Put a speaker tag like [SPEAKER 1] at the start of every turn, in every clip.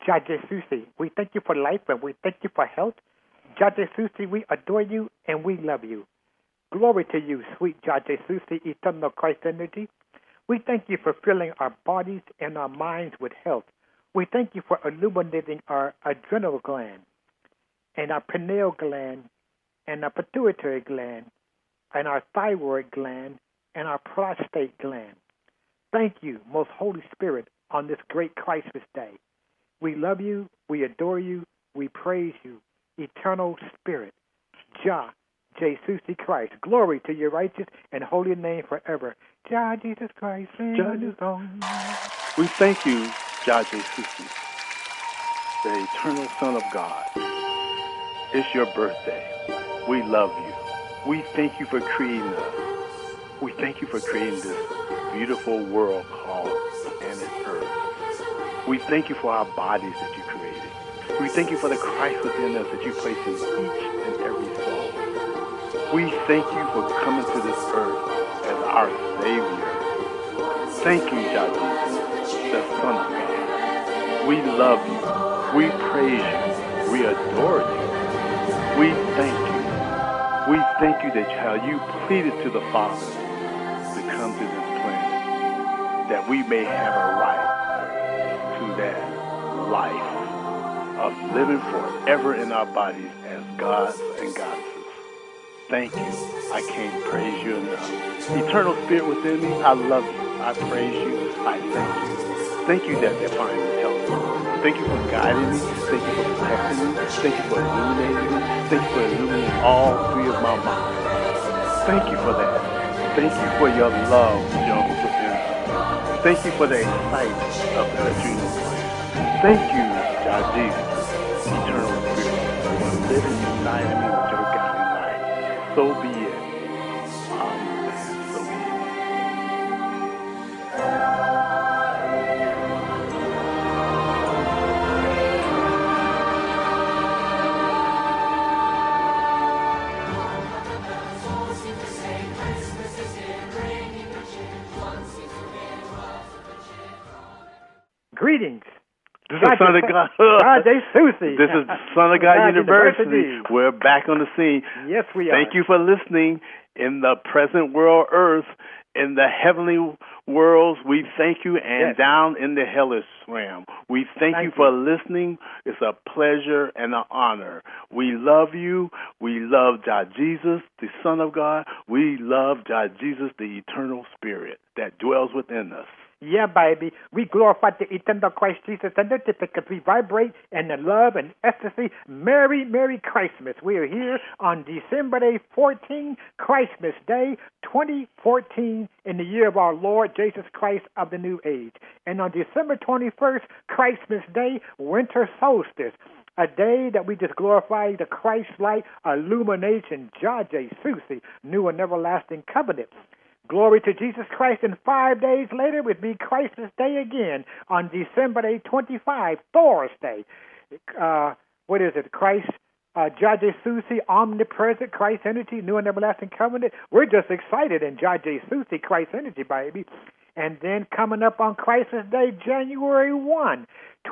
[SPEAKER 1] Judge Susie, we thank you for life and we thank you for health. Judge Susie, we adore you and we love you. Glory to you, sweet Judge Susie, eternal Christ energy. We thank you for filling our bodies and our minds with health. We thank you for illuminating our adrenal gland and our pineal gland and our pituitary gland and our thyroid gland and our prostate gland. Thank you, most Holy Spirit, on this great Christmas day. We love you, we adore you, we praise you, eternal Spirit, Jah, Jesus Christ. Glory to your righteous and holy name forever. Jah, Jesus Christ, sing a new song.
[SPEAKER 2] We thank you, Jah Jesus, the eternal Son of God. It's your birthday. We love you. We thank you for creating us. We thank you for creating this beautiful world called planet Earth. We thank you for our bodies that you created. We thank you for the Christ within us that you place in each and every soul. We thank you for coming to this earth as our Savior. Thank you, Jah Jesus, the Son of God. We love you. We praise you. We adore you. We thank you. We thank you that how you pleaded to the Father to come to this planet, that we may have a right to that life of living forever in our bodies as gods and goddesses. Thank you. I can't praise you enough. Eternal Spirit within me, I love you. I praise you. I thank you. Thank you that divine intelligence. Thank you for guiding me. Thank you for protecting me. Thank you for illuminating me. Thank you for illuminating all three of my minds. Thank you for that. Thank you for your love shown within us. Thank you for the excitement of the adrenal gland. Thank you, Jah Jesus, eternal Spirit, for living inside of me with your guiding light. So be it. Amen. So be it.
[SPEAKER 1] Greetings.
[SPEAKER 2] This is Son of God.
[SPEAKER 1] Susie.
[SPEAKER 2] This is Son of God University. We're back on the scene.
[SPEAKER 1] Yes, we are.
[SPEAKER 2] Thank you for listening in the present world, earth, in the heavenly worlds. We thank you, and
[SPEAKER 1] yes.
[SPEAKER 2] Down in the hellish realm. We thank you for listening. It's a pleasure and an honor. We love you. We love Jah Jesus, the Son of God. We love Jah Jesus, the eternal Spirit that dwells within us.
[SPEAKER 1] Yeah, baby. We glorify the eternal Christ Jesus and because we vibrate in the love and ecstasy. Merry, Merry Christmas. We are here on December day 14, Christmas Day 2014, in the year of our Lord Jesus Christ of the New Age. And on December 21st, Christmas Day, winter solstice. A day that we just glorify the Christ-like illumination, Jah Jesus, new and everlasting covenant. Glory to Jesus Christ, and 5 days later would be Christmas Day again on December day 25, Thursday. What is it? Christ, Jah Jesus, omnipresent Christ energy, new and everlasting covenant. We're just excited in Jah Jesus, Christ energy, baby. And then coming up on Christmas Day, January 1,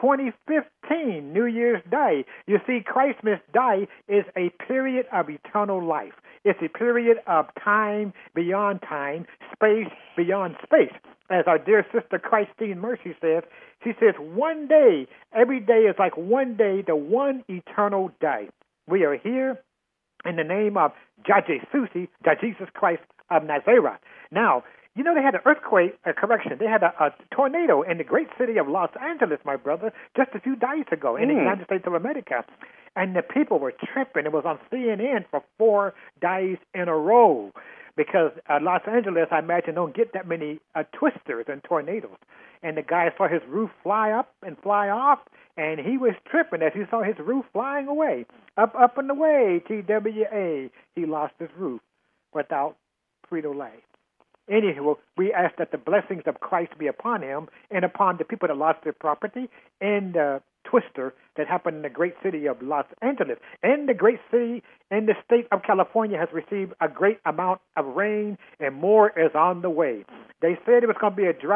[SPEAKER 1] 2015, New Year's Day. You see, Christmas Day is a period of eternal life. It's a period of time beyond time, space beyond space. As our dear sister Christine Mercy says, she says, one day, every day is like one day, the one eternal day. We are here in the name of Jah Jesus Christ of Nazareth. Now, you know, they had an earthquake, they had a tornado in the great city of Los Angeles, my brother, just a few days ago in the United States of America. And the people were tripping. It was on CNN for 4 days in a row because Los Angeles, I imagine, don't get that many twisters and tornadoes. And the guy saw his roof fly up and fly off, and he was tripping as he saw his roof flying away. Up and away, TWA. He lost his roof without Frito-Lay. Anyhow, we ask that the blessings of Christ be upon him and upon the people that lost their property and the twister that happened in the great city of Los Angeles. And the great city and the state of California has received a great amount of rain, and more is on the way. They said it was going to be a drought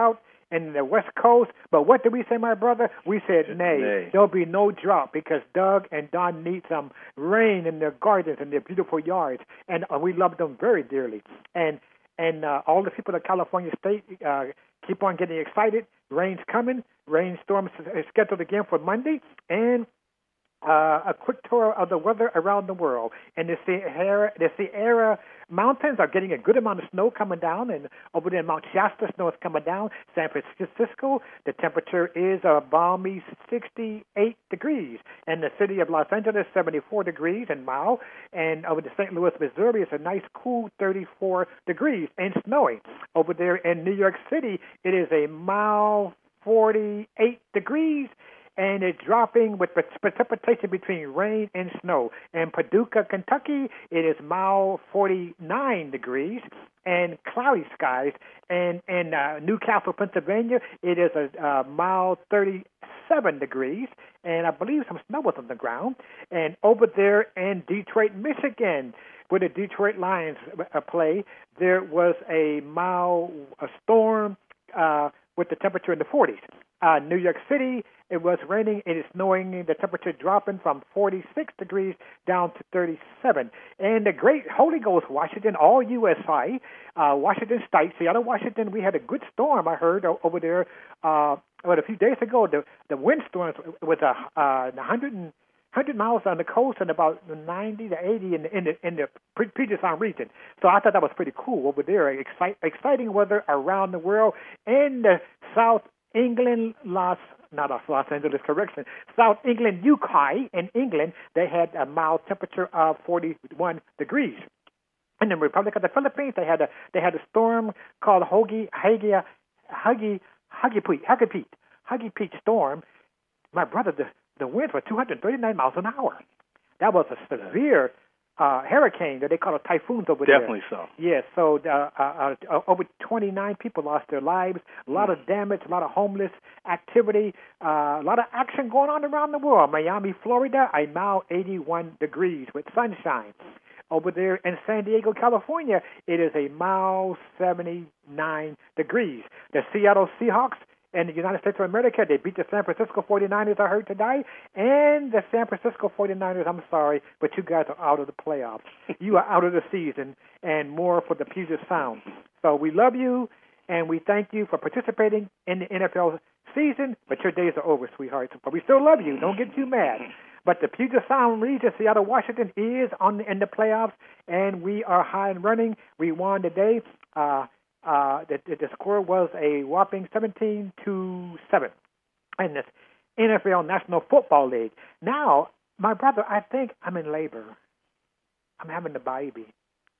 [SPEAKER 1] in the West Coast. But what did we say, my brother? We said nay. There'll be no drought because Doug and Don need some rain in their gardens and their beautiful yards, and we love them very dearly. And all the people of California State keep on getting excited. Rain's coming. Rainstorm is scheduled again for Monday, and a quick tour of the weather around the world. And the Sierra Mountains are getting a good amount of snow coming down, and over there in Mount Shasta, snow is coming down. San Francisco, the temperature is a balmy 68 degrees. And the city of Los Angeles, 74 degrees and mild. And over to St. Louis, Missouri, it's a nice cool 34 degrees and snowy. Over there in New York City, it is a mild 48 degrees. And it's dropping with precipitation between rain and snow. In Paducah, Kentucky, it is mild 49 degrees and cloudy skies. And in Newcastle, Pennsylvania, it is a mild 37 degrees. And I believe some snow was on the ground. And over there in Detroit, Michigan, where the Detroit Lions play, there was a storm with the temperature in the 40s. New York City, it was raining, it is snowing, the temperature dropping from 46 degrees down to 37. And the great Holy Ghost, Washington, all USA, Washington State, Seattle, Washington, we had a good storm, I heard, over there. A few days ago, the windstorm was 100 miles on the coast and about 90 to 80 in the Puget Sound region. So I thought that was pretty cool over there. Exciting weather around the world. In the South England, Los Angeles, correction. South England, UK, in England, they had a mild temperature of 41 degrees. In the Republic of the Philippines, they had a storm called Hagipit storm. My brother, the winds were 239 miles an hour. That was a severe hurricane that they call a typhoons over there.
[SPEAKER 2] Definitely so.
[SPEAKER 1] Yes, so over 29 people lost their lives, a lot of damage, a lot of homeless activity, a lot of action going on around the world. Miami, Florida, a mild 81 degrees with sunshine. Over there in San Diego, California, it is a mild 79 degrees. The Seattle Seahawks in the United States of America, they beat the San Francisco 49ers, I heard today. And the San Francisco 49ers, I'm sorry, but you guys are out of the playoffs. You are out of the season, and more for the Puget Sound. So we love you, and we thank you for participating in the NFL season, but your days are over, sweethearts. But we still love you. Don't get too mad. But the Puget Sound region, Seattle, Washington, is in the playoffs, and we are high and running. We won today. The score was a whopping 17-7 in this NFL National Football League. Now, my brother, I think I'm in labor. I'm having a baby.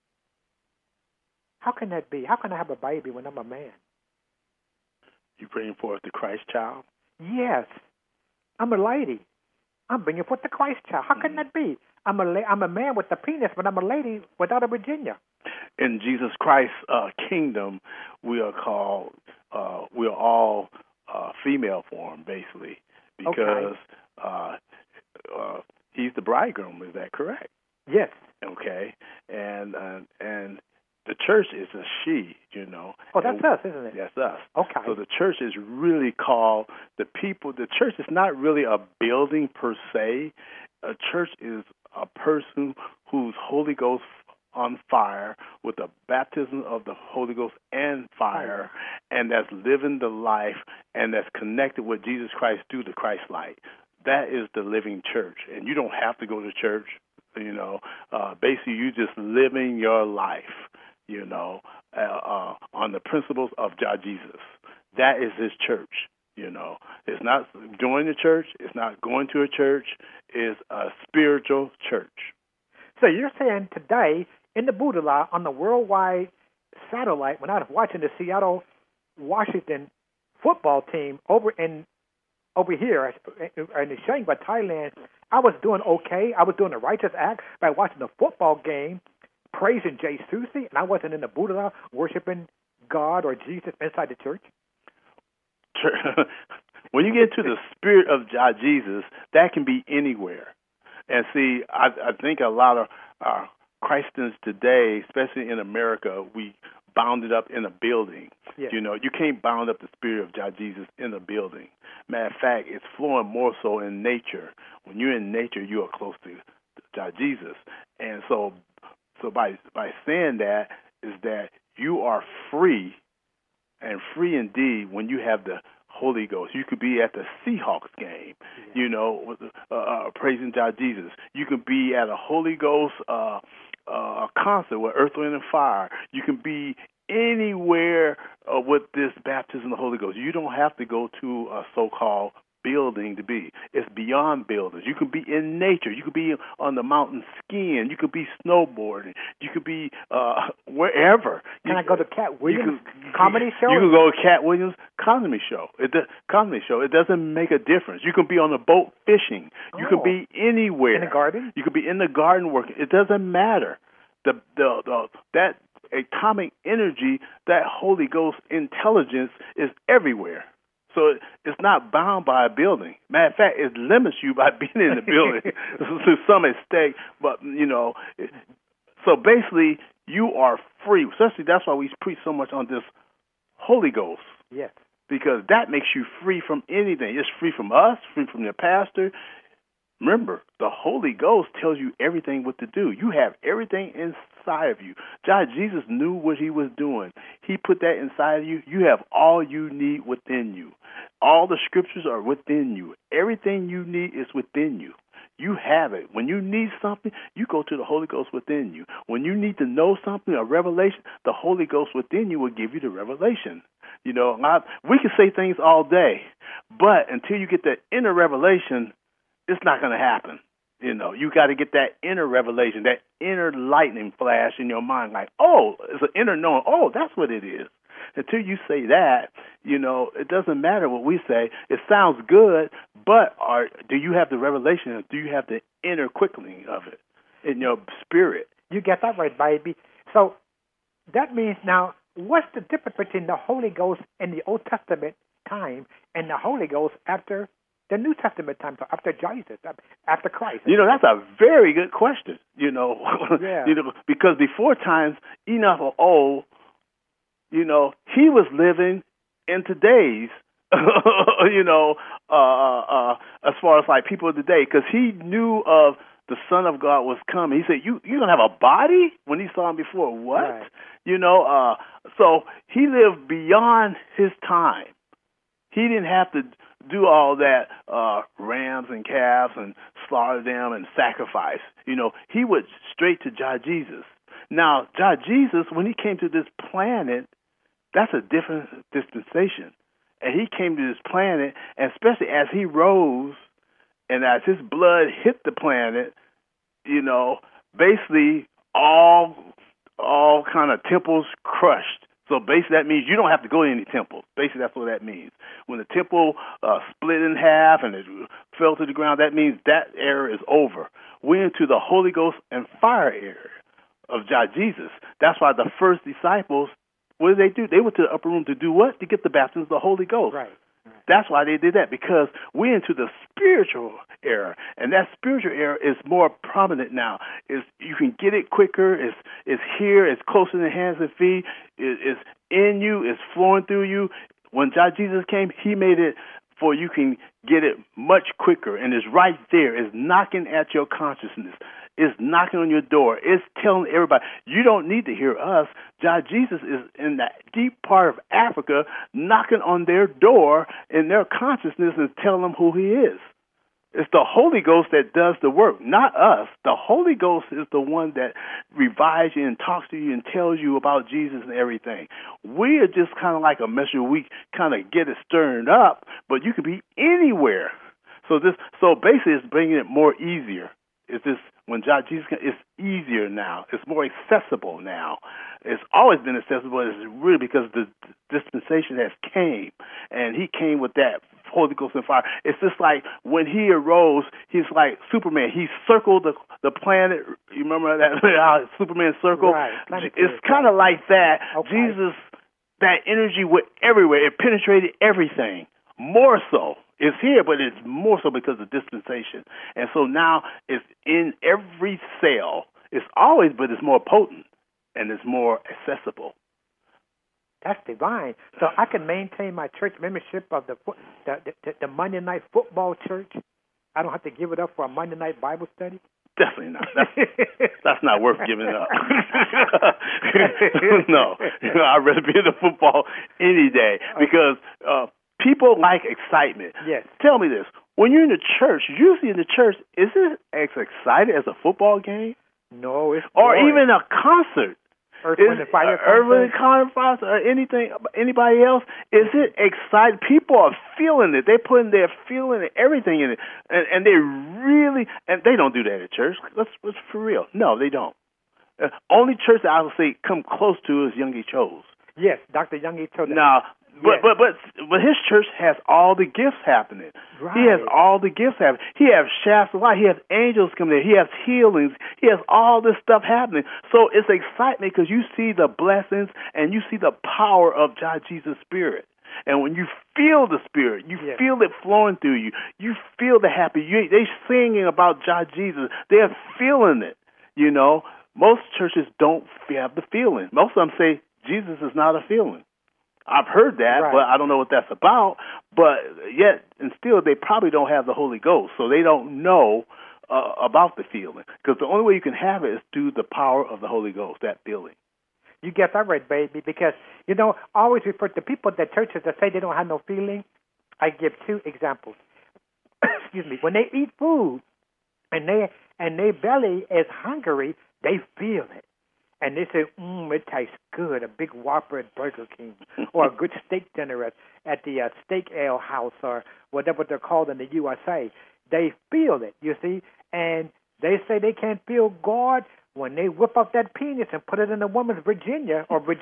[SPEAKER 1] How can that be? How can I have a baby when I'm a man?
[SPEAKER 2] You bringing forth the Christ child?
[SPEAKER 1] Yes. I'm a lady. I'm bringing forth the Christ child. How can that be? I'm a man with a penis, but I'm a lady without a Virginia.
[SPEAKER 2] In Jesus Christ's kingdom, we are called, we are all female form, basically, because he's the bridegroom. Is that correct?
[SPEAKER 1] Yes.
[SPEAKER 2] Okay. And the church is a she, you know.
[SPEAKER 1] Oh, that's us, isn't it?
[SPEAKER 2] That's us.
[SPEAKER 1] Okay.
[SPEAKER 2] So the church is really called the people. The church is not really a building per se. A church is a person who's Holy Ghost on fire with the baptism of the Holy Ghost and fire, and that's living the life and that's connected with Jesus Christ through the Christ light. That is the living church, and you don't have to go to church. You know, basically you just living your life, you know, on the principles of Jesus. That is his church. You know, it's not joining the church. It's not going to a church. It's a spiritual church.
[SPEAKER 1] So you're saying today in the Buddha on the worldwide satellite, when I was watching the Seattle, Washington football team over here in Chiang Mai, Thailand, I was doing okay. I was doing a righteous act by watching the football game, praising Jay Susi, and I wasn't in the Buddha worshiping God or Jesus inside the church.
[SPEAKER 2] When you get to the spirit of Jesus, that can be anywhere. And see, I think a lot of Christians today, especially in America, we bound it up in a building.
[SPEAKER 1] Yes.
[SPEAKER 2] You know, you can't bound up the spirit of God Jesus in a building. Matter of fact, it's flowing more so in nature. When you're in nature, you are close to God Jesus. And so by saying that is that you are free, and free indeed when you have the Holy Ghost. You could be at the Seahawks game, you know, praising God Jesus. You could be at a Holy Ghost concert with Earth, Wind, and Fire. You can be anywhere with this baptism of the Holy Ghost. You don't have to go to a so-called building to be. It's beyond buildings. You could be in nature. You could be on the mountain skiing. You could be snowboarding. You could be wherever.
[SPEAKER 1] Can I go to Cat Williams comedy show?
[SPEAKER 2] You can go to Cat Williams comedy show. It doesn't make a difference. You can be on a boat fishing. You can be anywhere.
[SPEAKER 1] In the garden?
[SPEAKER 2] You could be in the garden working. It doesn't matter. That atomic energy, that Holy Ghost intelligence is everywhere. So it's not bound by a building. Matter of fact, it limits you by being in the building to some extent. But, you know, so basically you are free. Especially that's why we preach so much on this Holy Ghost.
[SPEAKER 1] Yes. Because
[SPEAKER 2] that makes you free from anything. It's free from us, free from your pastor. Remember, the Holy Ghost tells you everything what to do. You have everything inside of you. God, Jesus knew what he was doing. He put that inside of you. You have all you need within you. All the scriptures are within you. Everything you need is within you. You have it. When you need something, you go to the Holy Ghost within you. When you need to know something, a revelation, the Holy Ghost within you will give you the revelation. You know, we can say things all day, but until you get that inner revelation, it's not going to happen. You know, you got to get that inner revelation, that inner lightning flash in your mind, like, oh, it's an inner knowing. Oh, that's what it is. Until you say that, you know, it doesn't matter what we say. It sounds good, but do you have the revelation? Do you have the inner quickening of it in your spirit?
[SPEAKER 1] You get that right, baby. So that means now, what's the difference between the Holy Ghost in the Old Testament time and the Holy Ghost after the New Testament time, so after Jesus, after Christ?
[SPEAKER 2] You know, that's a very good question. You know,
[SPEAKER 1] yeah.
[SPEAKER 2] You know, because before times, Enoch of old, you know, he was living in today's, you know, as far as like people of today, because he knew of the Son of God was coming. He said, "You gonna have a body?" When he saw him before, what?
[SPEAKER 1] Right.
[SPEAKER 2] You know, so he lived beyond his time. He didn't have to do all that rams and calves and slaughter them and sacrifice. You know, he went straight to God Jesus. Now, God Jesus, when he came to this planet, that's a different dispensation. And he came to this planet, and especially as he rose and as his blood hit the planet, you know, basically all kind of temples crushed. So basically that means you don't have to go to any temple. Basically that's what that means. When the temple split in half and it fell to the ground, that means that era is over. We're into the Holy Ghost and fire era of God Jesus. That's why the first disciples, what did they do? They went to the upper room to do what? To get the baptism of the Holy Ghost.
[SPEAKER 1] Right.
[SPEAKER 2] That's why they did that, because we're into the spiritual era, and that spiritual era is more prominent now. You can get it quicker. It's here. It's close in the hands and feet. It's in you. It's flowing through you. When God Jesus came, he made it for you can get it much quicker, and it's right there. It's knocking at your consciousness. It's knocking on your door. It's telling everybody, you don't need to hear us. God Jesus is in that deep part of Africa knocking on their door in their consciousness and telling them who he is. It's the Holy Ghost that does the work, not us. The Holy Ghost is the one that revives you and talks to you and tells you about Jesus and everything. We are just kind of like a messenger. We kind of get it stirred up, but you could be anywhere. So basically it's bringing it more easier. It's just when God Jesus came, it's easier now. It's more accessible now. It's always been accessible. It's really because the dispensation has came, and he came with that Holy Ghost and fire. It's just like when he arose, he's like Superman. He circled the planet. You remember that how Superman circled?
[SPEAKER 1] Right.
[SPEAKER 2] It's kind of like that.
[SPEAKER 1] Okay.
[SPEAKER 2] Jesus, that energy went everywhere. It penetrated everything. More so. It's here, but it's more so because of dispensation. And so now it's in every cell. It's always, but it's more potent and it's more accessible.
[SPEAKER 1] That's divine. So I can maintain my church membership of the Monday night football church. I don't have to give it up for a Monday night Bible study.
[SPEAKER 2] Definitely not. That's not worth giving up. No, I'd rather be in the football any day because people like excitement.
[SPEAKER 1] Yes.
[SPEAKER 2] Tell me this: when you're in the church, usually in the church, is it as excited as a football game?
[SPEAKER 1] No, it's
[SPEAKER 2] or
[SPEAKER 1] boring.
[SPEAKER 2] even a concert.
[SPEAKER 1] Earth, Wind, and Fire
[SPEAKER 2] concert or anything, anybody else? Is it exciting? People are feeling it. They're putting their feeling and everything in it, and they really, and they don't do that at church. Let's for real. No, they don't. Only church that I would say come close to is Young E. Cho's.
[SPEAKER 1] Yes, Dr. Young E. Cho.
[SPEAKER 2] No.
[SPEAKER 1] Yes.
[SPEAKER 2] But his church has all the gifts happening.
[SPEAKER 1] Right.
[SPEAKER 2] He has all the gifts happening. He has shafts of light. He has angels coming in. He has healings. He has all this stuff happening. So it's excitement because you see the blessings and you see the power of God Jesus' Spirit. And when you feel the Spirit, you feel it flowing through you. You feel the happy. They're singing about God Jesus. They're feeling it. You know, most churches don't have the feeling. Most of them say Jesus is not a feeling. I've heard that,
[SPEAKER 1] right.
[SPEAKER 2] But I don't know what that's about. But yet, and still, they probably don't have the Holy Ghost, so they don't know about the feeling. Because the only way you can have it is through the power of the Holy Ghost, that feeling.
[SPEAKER 1] You get that right, baby. Because I always refer to people at churches that say they don't have no feeling. I give two examples. Excuse me. When they eat food and their belly is hungry, they feel it. And they say, it tastes good, a big Whopper at Burger King, or a good steak dinner at the Steak Ale House, or whatever they're called in the USA. They feel it, you see, and they say they can't feel God when they whip up that penis and put it in a woman's vagina.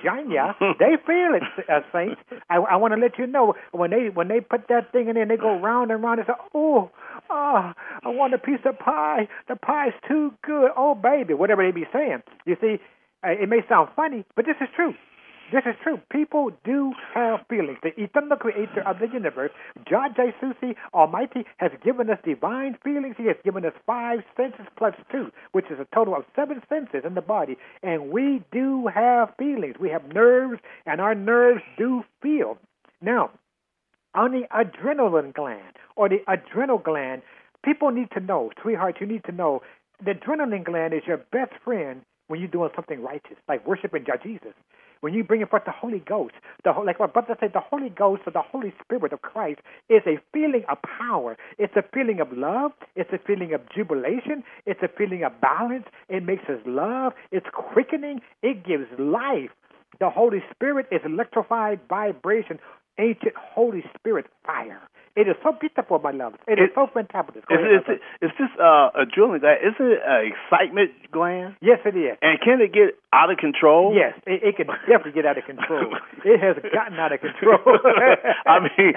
[SPEAKER 1] They feel it, saints. I want to let you know, when they put that thing in there and they go round and round, they say, I want a piece of pie. The pie's too good. Oh, baby, whatever they be saying. You see, it may sound funny, but this is true. This is true. People do have feelings. The eternal creator of the universe, Jah Jesus Almighty, has given us divine feelings. He has given us 5 senses plus 2, which is a total of 7 senses in the body. And we do have feelings. We have nerves, and our nerves do feel. Now, on the adrenaline gland, or the adrenal gland, people need to know, sweetheart, you need to know, the adrenaline gland is your best friend when you're doing something righteous, like worshiping Jah Jesus. When you bring forth the Holy Ghost, like my brother said, the Holy Ghost or the Holy Spirit of Christ is a feeling of power. It's a feeling of love. It's a feeling of jubilation. It's a feeling of balance. It makes us love. It's quickening. It gives life. The Holy Spirit is electrified vibration, ancient Holy Spirit fire. It is so beautiful, my love. It is so fantastic.
[SPEAKER 2] Is this adrenaline gland? Is it an excitement gland?
[SPEAKER 1] Yes, it is.
[SPEAKER 2] And can it get out of control?
[SPEAKER 1] Yes, it can definitely get out of control. It has gotten out of control.
[SPEAKER 2] I mean,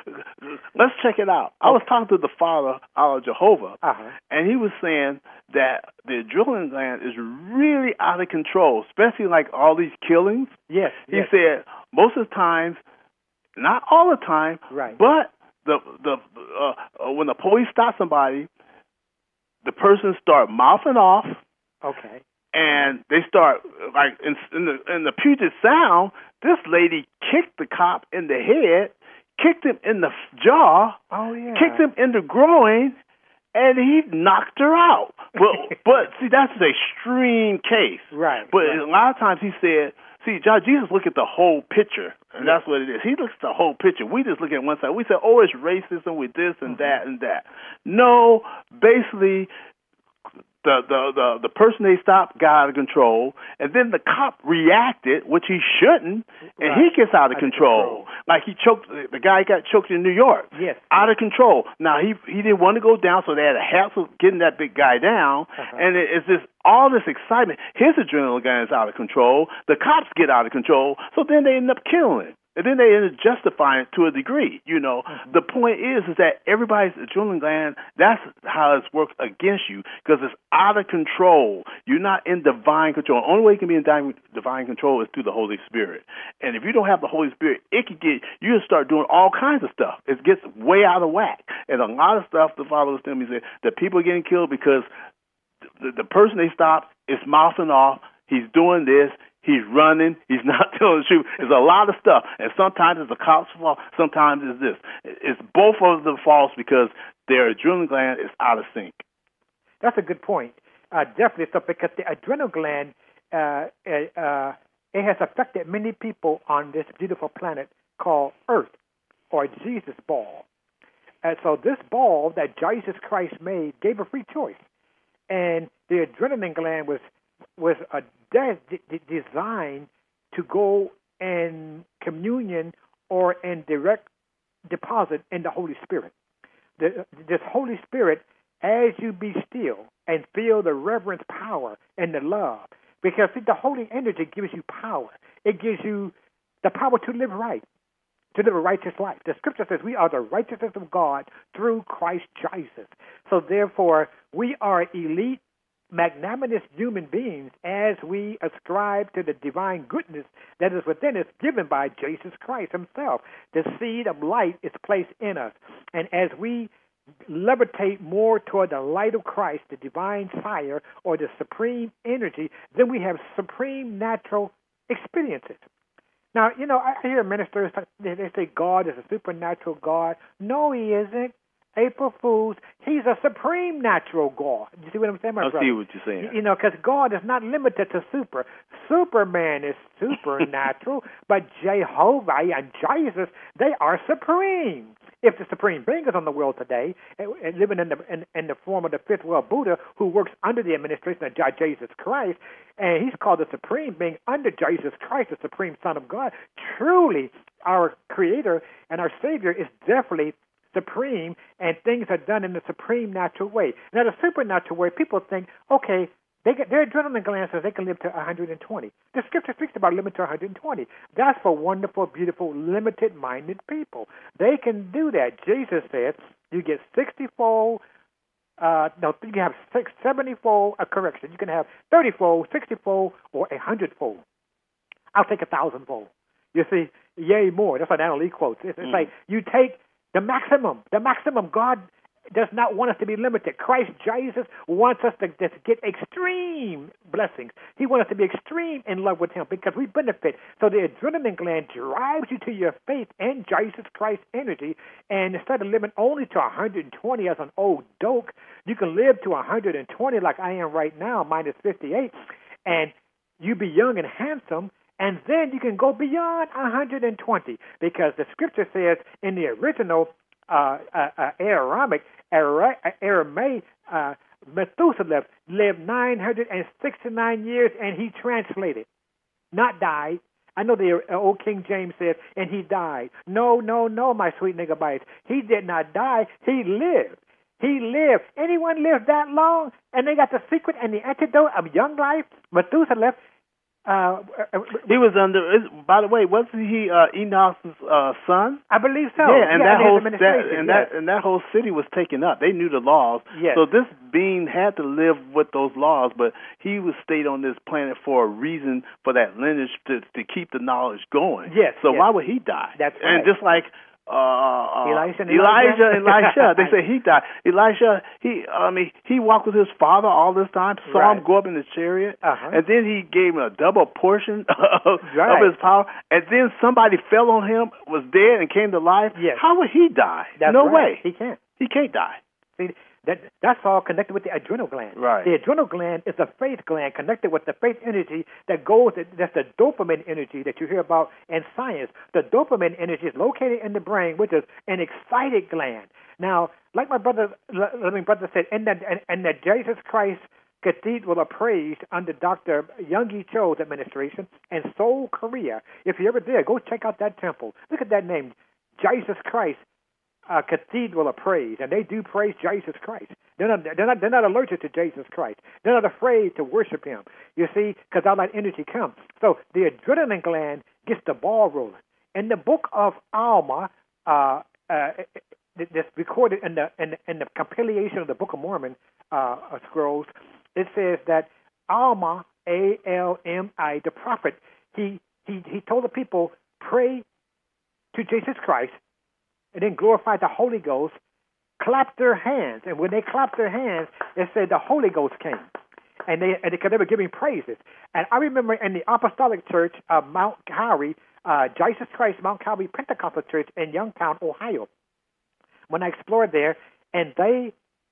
[SPEAKER 2] let's check it out. I was talking to the father out of Jehovah, and he was saying that the adrenaline gland is really out of control, especially like all these killings.
[SPEAKER 1] Yes.
[SPEAKER 2] He said most of the times, not all the time,
[SPEAKER 1] right,
[SPEAKER 2] but when the police stop somebody, the person start mouthing off.
[SPEAKER 1] Okay.
[SPEAKER 2] And they start, like, in the Puget Sound, this lady kicked the cop in the head, kicked him in the jaw, kicked him in the groin, and he knocked her out. But see, that's an extreme case.
[SPEAKER 1] Right.
[SPEAKER 2] But a lot of times he said, John Jesus look at the whole picture, and that's what it is. He looks at the whole picture. We just look at one side. We say, it's racism with this and that and that. No, basically, the person they stopped got out of control, and then the cop reacted, which he shouldn't, and he gets out of control. Like the guy got choked in New York.
[SPEAKER 1] Yes.
[SPEAKER 2] Out of control. Now, he didn't want to go down, so they had a hassle getting that big guy down, and it's just all this excitement. His adrenaline gland is out of control. The cops get out of control, so then they end up killing him. And then they end up justifying it to a degree, The point is that everybody's adrenaline gland, that's how it's worked against you, because it's out of control. You're not in divine control. The only way you can be in divine control is through the Holy Spirit. And if you don't have the Holy Spirit, you can start doing all kinds of stuff. It gets way out of whack. And a lot of stuff the Father was telling me said that people are getting killed because the person they stopped is mouthing off. He's doing this. He's running. He's not telling the truth. It's a lot of stuff. And sometimes it's a cop's fault. Sometimes it's this. It's both of them false because their adrenaline gland is out of sync.
[SPEAKER 1] That's a good point. Definitely so, because the adrenal gland, it has affected many people on this beautiful planet called Earth, or Jesus ball. And so this ball that Jesus Christ made gave a free choice. And the adrenaline gland was designed to go in communion or in direct deposit in the Holy Spirit. This Holy Spirit, as you be still and feel the reverence, power, and the love, because see, the holy energy gives you power. It gives you the power to live right, to live a righteous life. The scripture says we are the righteousness of God through Christ Jesus. So therefore, we are elite, magnanimous human beings as we ascribe to the divine goodness that is within us, given by Jesus Christ himself. The seed of light is placed in us. And as we levitate more toward the light of Christ, the divine fire, or the supreme energy, then we have supreme natural experiences. Now, I hear ministers, they say God is a supernatural God. No, he isn't. April Fools, he's a supreme natural God. You see what I'm saying, my brother?
[SPEAKER 2] I see what you're saying.
[SPEAKER 1] Because God is not limited to super. Superman is supernatural, but Jehovah and Jesus, they are supreme. If the supreme being is on the world today, living in the form of the fifth world Buddha, who works under the administration of Jesus Christ, and he's called the supreme being under Jesus Christ, the supreme Son of God, truly our Creator and our Savior is definitely supreme, and things are done in the supreme natural way. Now, the supernatural way, people think, okay, their adrenaline gland says they can live to 120. The scripture speaks about living to 120. That's for wonderful, beautiful, limited-minded people. They can do that. Jesus said you get 60-fold, you can have 70-fold, correction. You can have 30-fold, 60-fold, or 100-fold. I'll take 1,000-fold. You see, yay more. That's what Annalie quotes. It's like you take the maximum. God does not want us to be limited. Christ Jesus wants us to get extreme blessings. He wants us to be extreme in love with him because we benefit. So the adrenaline gland drives you to your faith and Jesus Christ energy, and instead of living only to 120 as an old doke, you can live to 120 like I am right now, minus 58, and you be young and handsome. And then you can go beyond 120 because the scripture says in the original Aramaic, Methuselah lived 969 years, and he translated, not died. I know the old King James says, and he died. No, my sweet nigga bites. He did not die. He lived. He lived. Anyone lived that long, and they got the secret and the antidote of young life? Methuselah.
[SPEAKER 2] He was under. By the way, wasn't he Enoch's son?
[SPEAKER 1] I believe so.
[SPEAKER 2] Yeah, and that whole city was taken up. They knew the laws.
[SPEAKER 1] Yes.
[SPEAKER 2] So this being had to live with those laws, but he was stayed on this planet for a reason, for that lineage to keep the knowledge going.
[SPEAKER 1] Yes.
[SPEAKER 2] So why would he die?
[SPEAKER 1] That's right.
[SPEAKER 2] And just like
[SPEAKER 1] Elisha.
[SPEAKER 2] They say he died. Elisha, he walked with his father all this time, saw him go up in his chariot, and then he gave him a double portion of his power, and then somebody fell on him, was dead, and came to life.
[SPEAKER 1] Yes.
[SPEAKER 2] How would he die?
[SPEAKER 1] That's
[SPEAKER 2] no
[SPEAKER 1] right.
[SPEAKER 2] way.
[SPEAKER 1] He can't.
[SPEAKER 2] He can't die.
[SPEAKER 1] See, that's all connected with the adrenal gland.
[SPEAKER 2] Right.
[SPEAKER 1] The adrenal gland is a faith gland connected with the faith energy that's the dopamine energy that you hear about in science. The dopamine energy is located in the brain, which is an excited gland. Now, like my brother said, in the Jesus Christ Cathedral of Praise under Dr. Youngie Cho's administration in Seoul, Korea. If you're ever there, go check out that temple. Look at that name, Jesus Christ Cathedral of Praise, and they do praise Jesus Christ. They're not allergic to Jesus Christ. They're not afraid to worship him. You see, because all that energy comes. So the adrenaline gland gets the ball rolling. In the book of Alma, that's recorded in the compilation of the Book of Mormon scrolls, it says that Alma, A-L-M-I, the prophet, he told the people, pray to Jesus Christ, and then glorify the Holy Ghost, clap their hands. And when they clapped their hands, it said the Holy Ghost came. and because they were giving praises. And I remember in the Apostolic Church of Mount Calvary, Jesus Christ Mount Calvary Pentecostal Church in Youngtown, Ohio, when I explored there, and they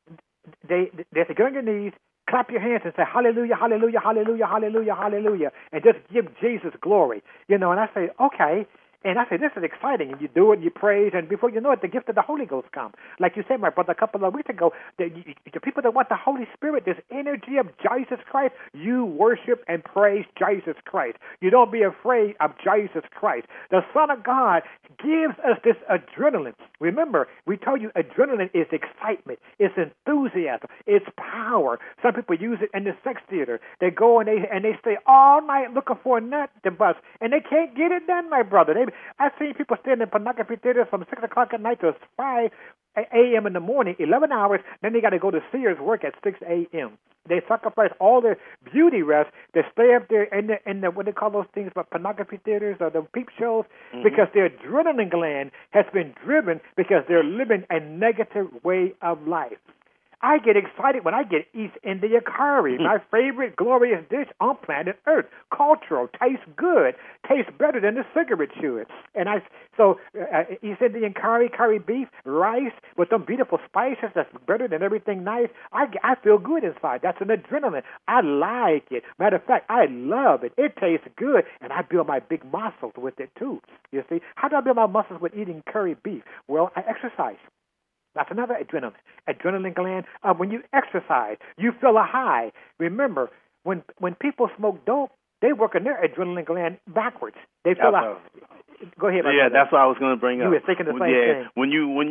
[SPEAKER 1] said, go on your knees, clap your hands, and say, hallelujah, hallelujah, hallelujah, hallelujah, hallelujah, and just give Jesus glory. And I say, okay. And I say, this is exciting. And you do it, and you praise, and before you know it, the gift of the Holy Ghost comes. Like you said, my brother, a couple of weeks ago, the people that want the Holy Spirit, this energy of Jesus Christ, you worship and praise Jesus Christ. You don't be afraid of Jesus Christ. The Son of God gives us this adrenaline. Remember, we told you adrenaline is excitement, it's enthusiasm, it's power. Some people use it in the sex theater. They go and they stay all night looking for a nut to bust, and they can't get it done, my brother. I've seen people stand in pornography theaters from 6 o'clock at night to 5 a.m. in the morning, 11 hours, then they got to go to Sears work at 6 a.m. They sacrifice all their beauty rest to stay up there in the what they call those things, but pornography theaters or the peep shows, because their adrenaline gland has been driven because they're living a negative way of life. I get excited when I get East India curry, my favorite glorious dish on planet Earth. Cultural, tastes good, tastes better than the cigarette should. And East Indian curry beef, rice with some beautiful spices that's better than everything nice. I feel good inside. That's an adrenaline. I like it. Matter of fact, I love it. It tastes good, and I build my big muscles with it too. You see, how do I build my muscles with eating curry beef? Well, I exercise. That's another adrenaline gland. When you exercise, you feel a high. Remember, when people smoke dope, they work on their adrenaline gland backwards. They feel Go ahead.
[SPEAKER 2] Yeah, that's what I was going to bring up.
[SPEAKER 1] You were thinking the same thing.
[SPEAKER 2] When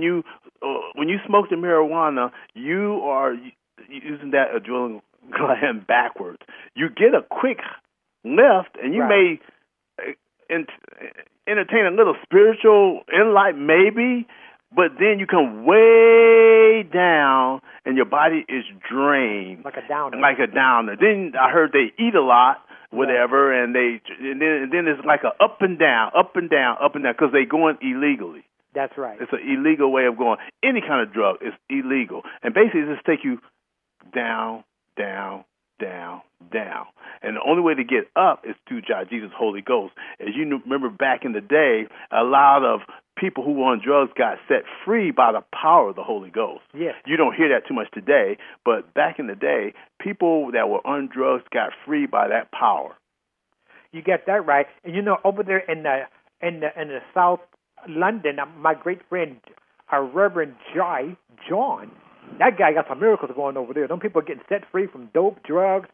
[SPEAKER 2] you smoke the marijuana, you are using that adrenaline gland backwards. You get a quick lift, and you may entertain a little spiritual insight, maybe. But then you come way down, and your body is drained.
[SPEAKER 1] Like a downer.
[SPEAKER 2] Then I heard they eat a lot, whatever, and then it's like a up and down, because they're going illegally.
[SPEAKER 1] That's right.
[SPEAKER 2] It's an illegal way of going. Any kind of drug is illegal. And basically it just take you down, down, down, down. And the only way to get up is through Jesus' Holy Ghost. As you remember back in the day, a lot of people who were on drugs got set free by the power of the Holy Ghost.
[SPEAKER 1] Yes.
[SPEAKER 2] You don't hear that too much today, but back in the day, people that were on drugs got free by that power.
[SPEAKER 1] You get that right. And over there in the South London, my great friend, Reverend John, that guy got some miracles going over there. Them people are getting set free from dope, drugs,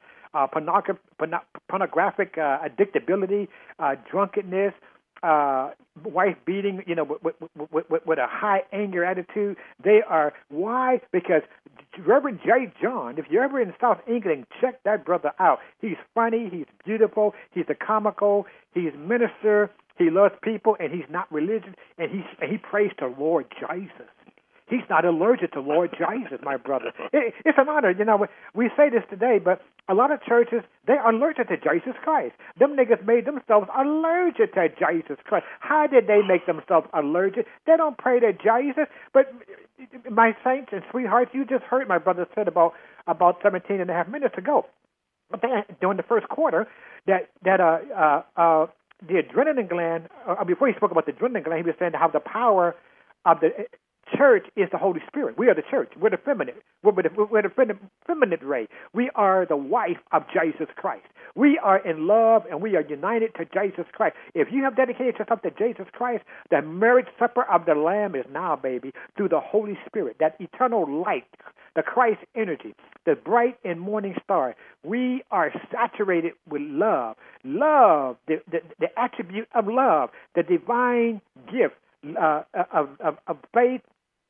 [SPEAKER 1] pornographic addictability, drunkenness, wife beating, with a high anger attitude. They are, why? Because Reverend J. John, if you're ever in South England, check that brother out. He's funny, he's beautiful, he's a comical, he's minister, he loves people, and he's not religious, and he prays to Lord Jesus. He's not allergic to Lord Jesus, my brother. It's an honor. We say this today, but a lot of churches, they are allergic to Jesus Christ. Them niggas made themselves allergic to Jesus Christ. How did they make themselves allergic? They don't pray to Jesus. But my saints and sweethearts, you just heard my brother said about 17 and a half minutes ago, during the first quarter, that the adrenaline gland, before he spoke about the adrenaline gland, he was saying how the power of the church is the Holy Spirit. We are the church. We're the feminine. We're the feminine ray. We are the wife of Jesus Christ. We are in love, and we are united to Jesus Christ. If you have dedicated yourself to Jesus Christ, the marriage supper of the Lamb is now, baby, through the Holy Spirit, that eternal light, the Christ energy, the bright and morning star. We are saturated with love. Love, the attribute of love, the divine gift of faith,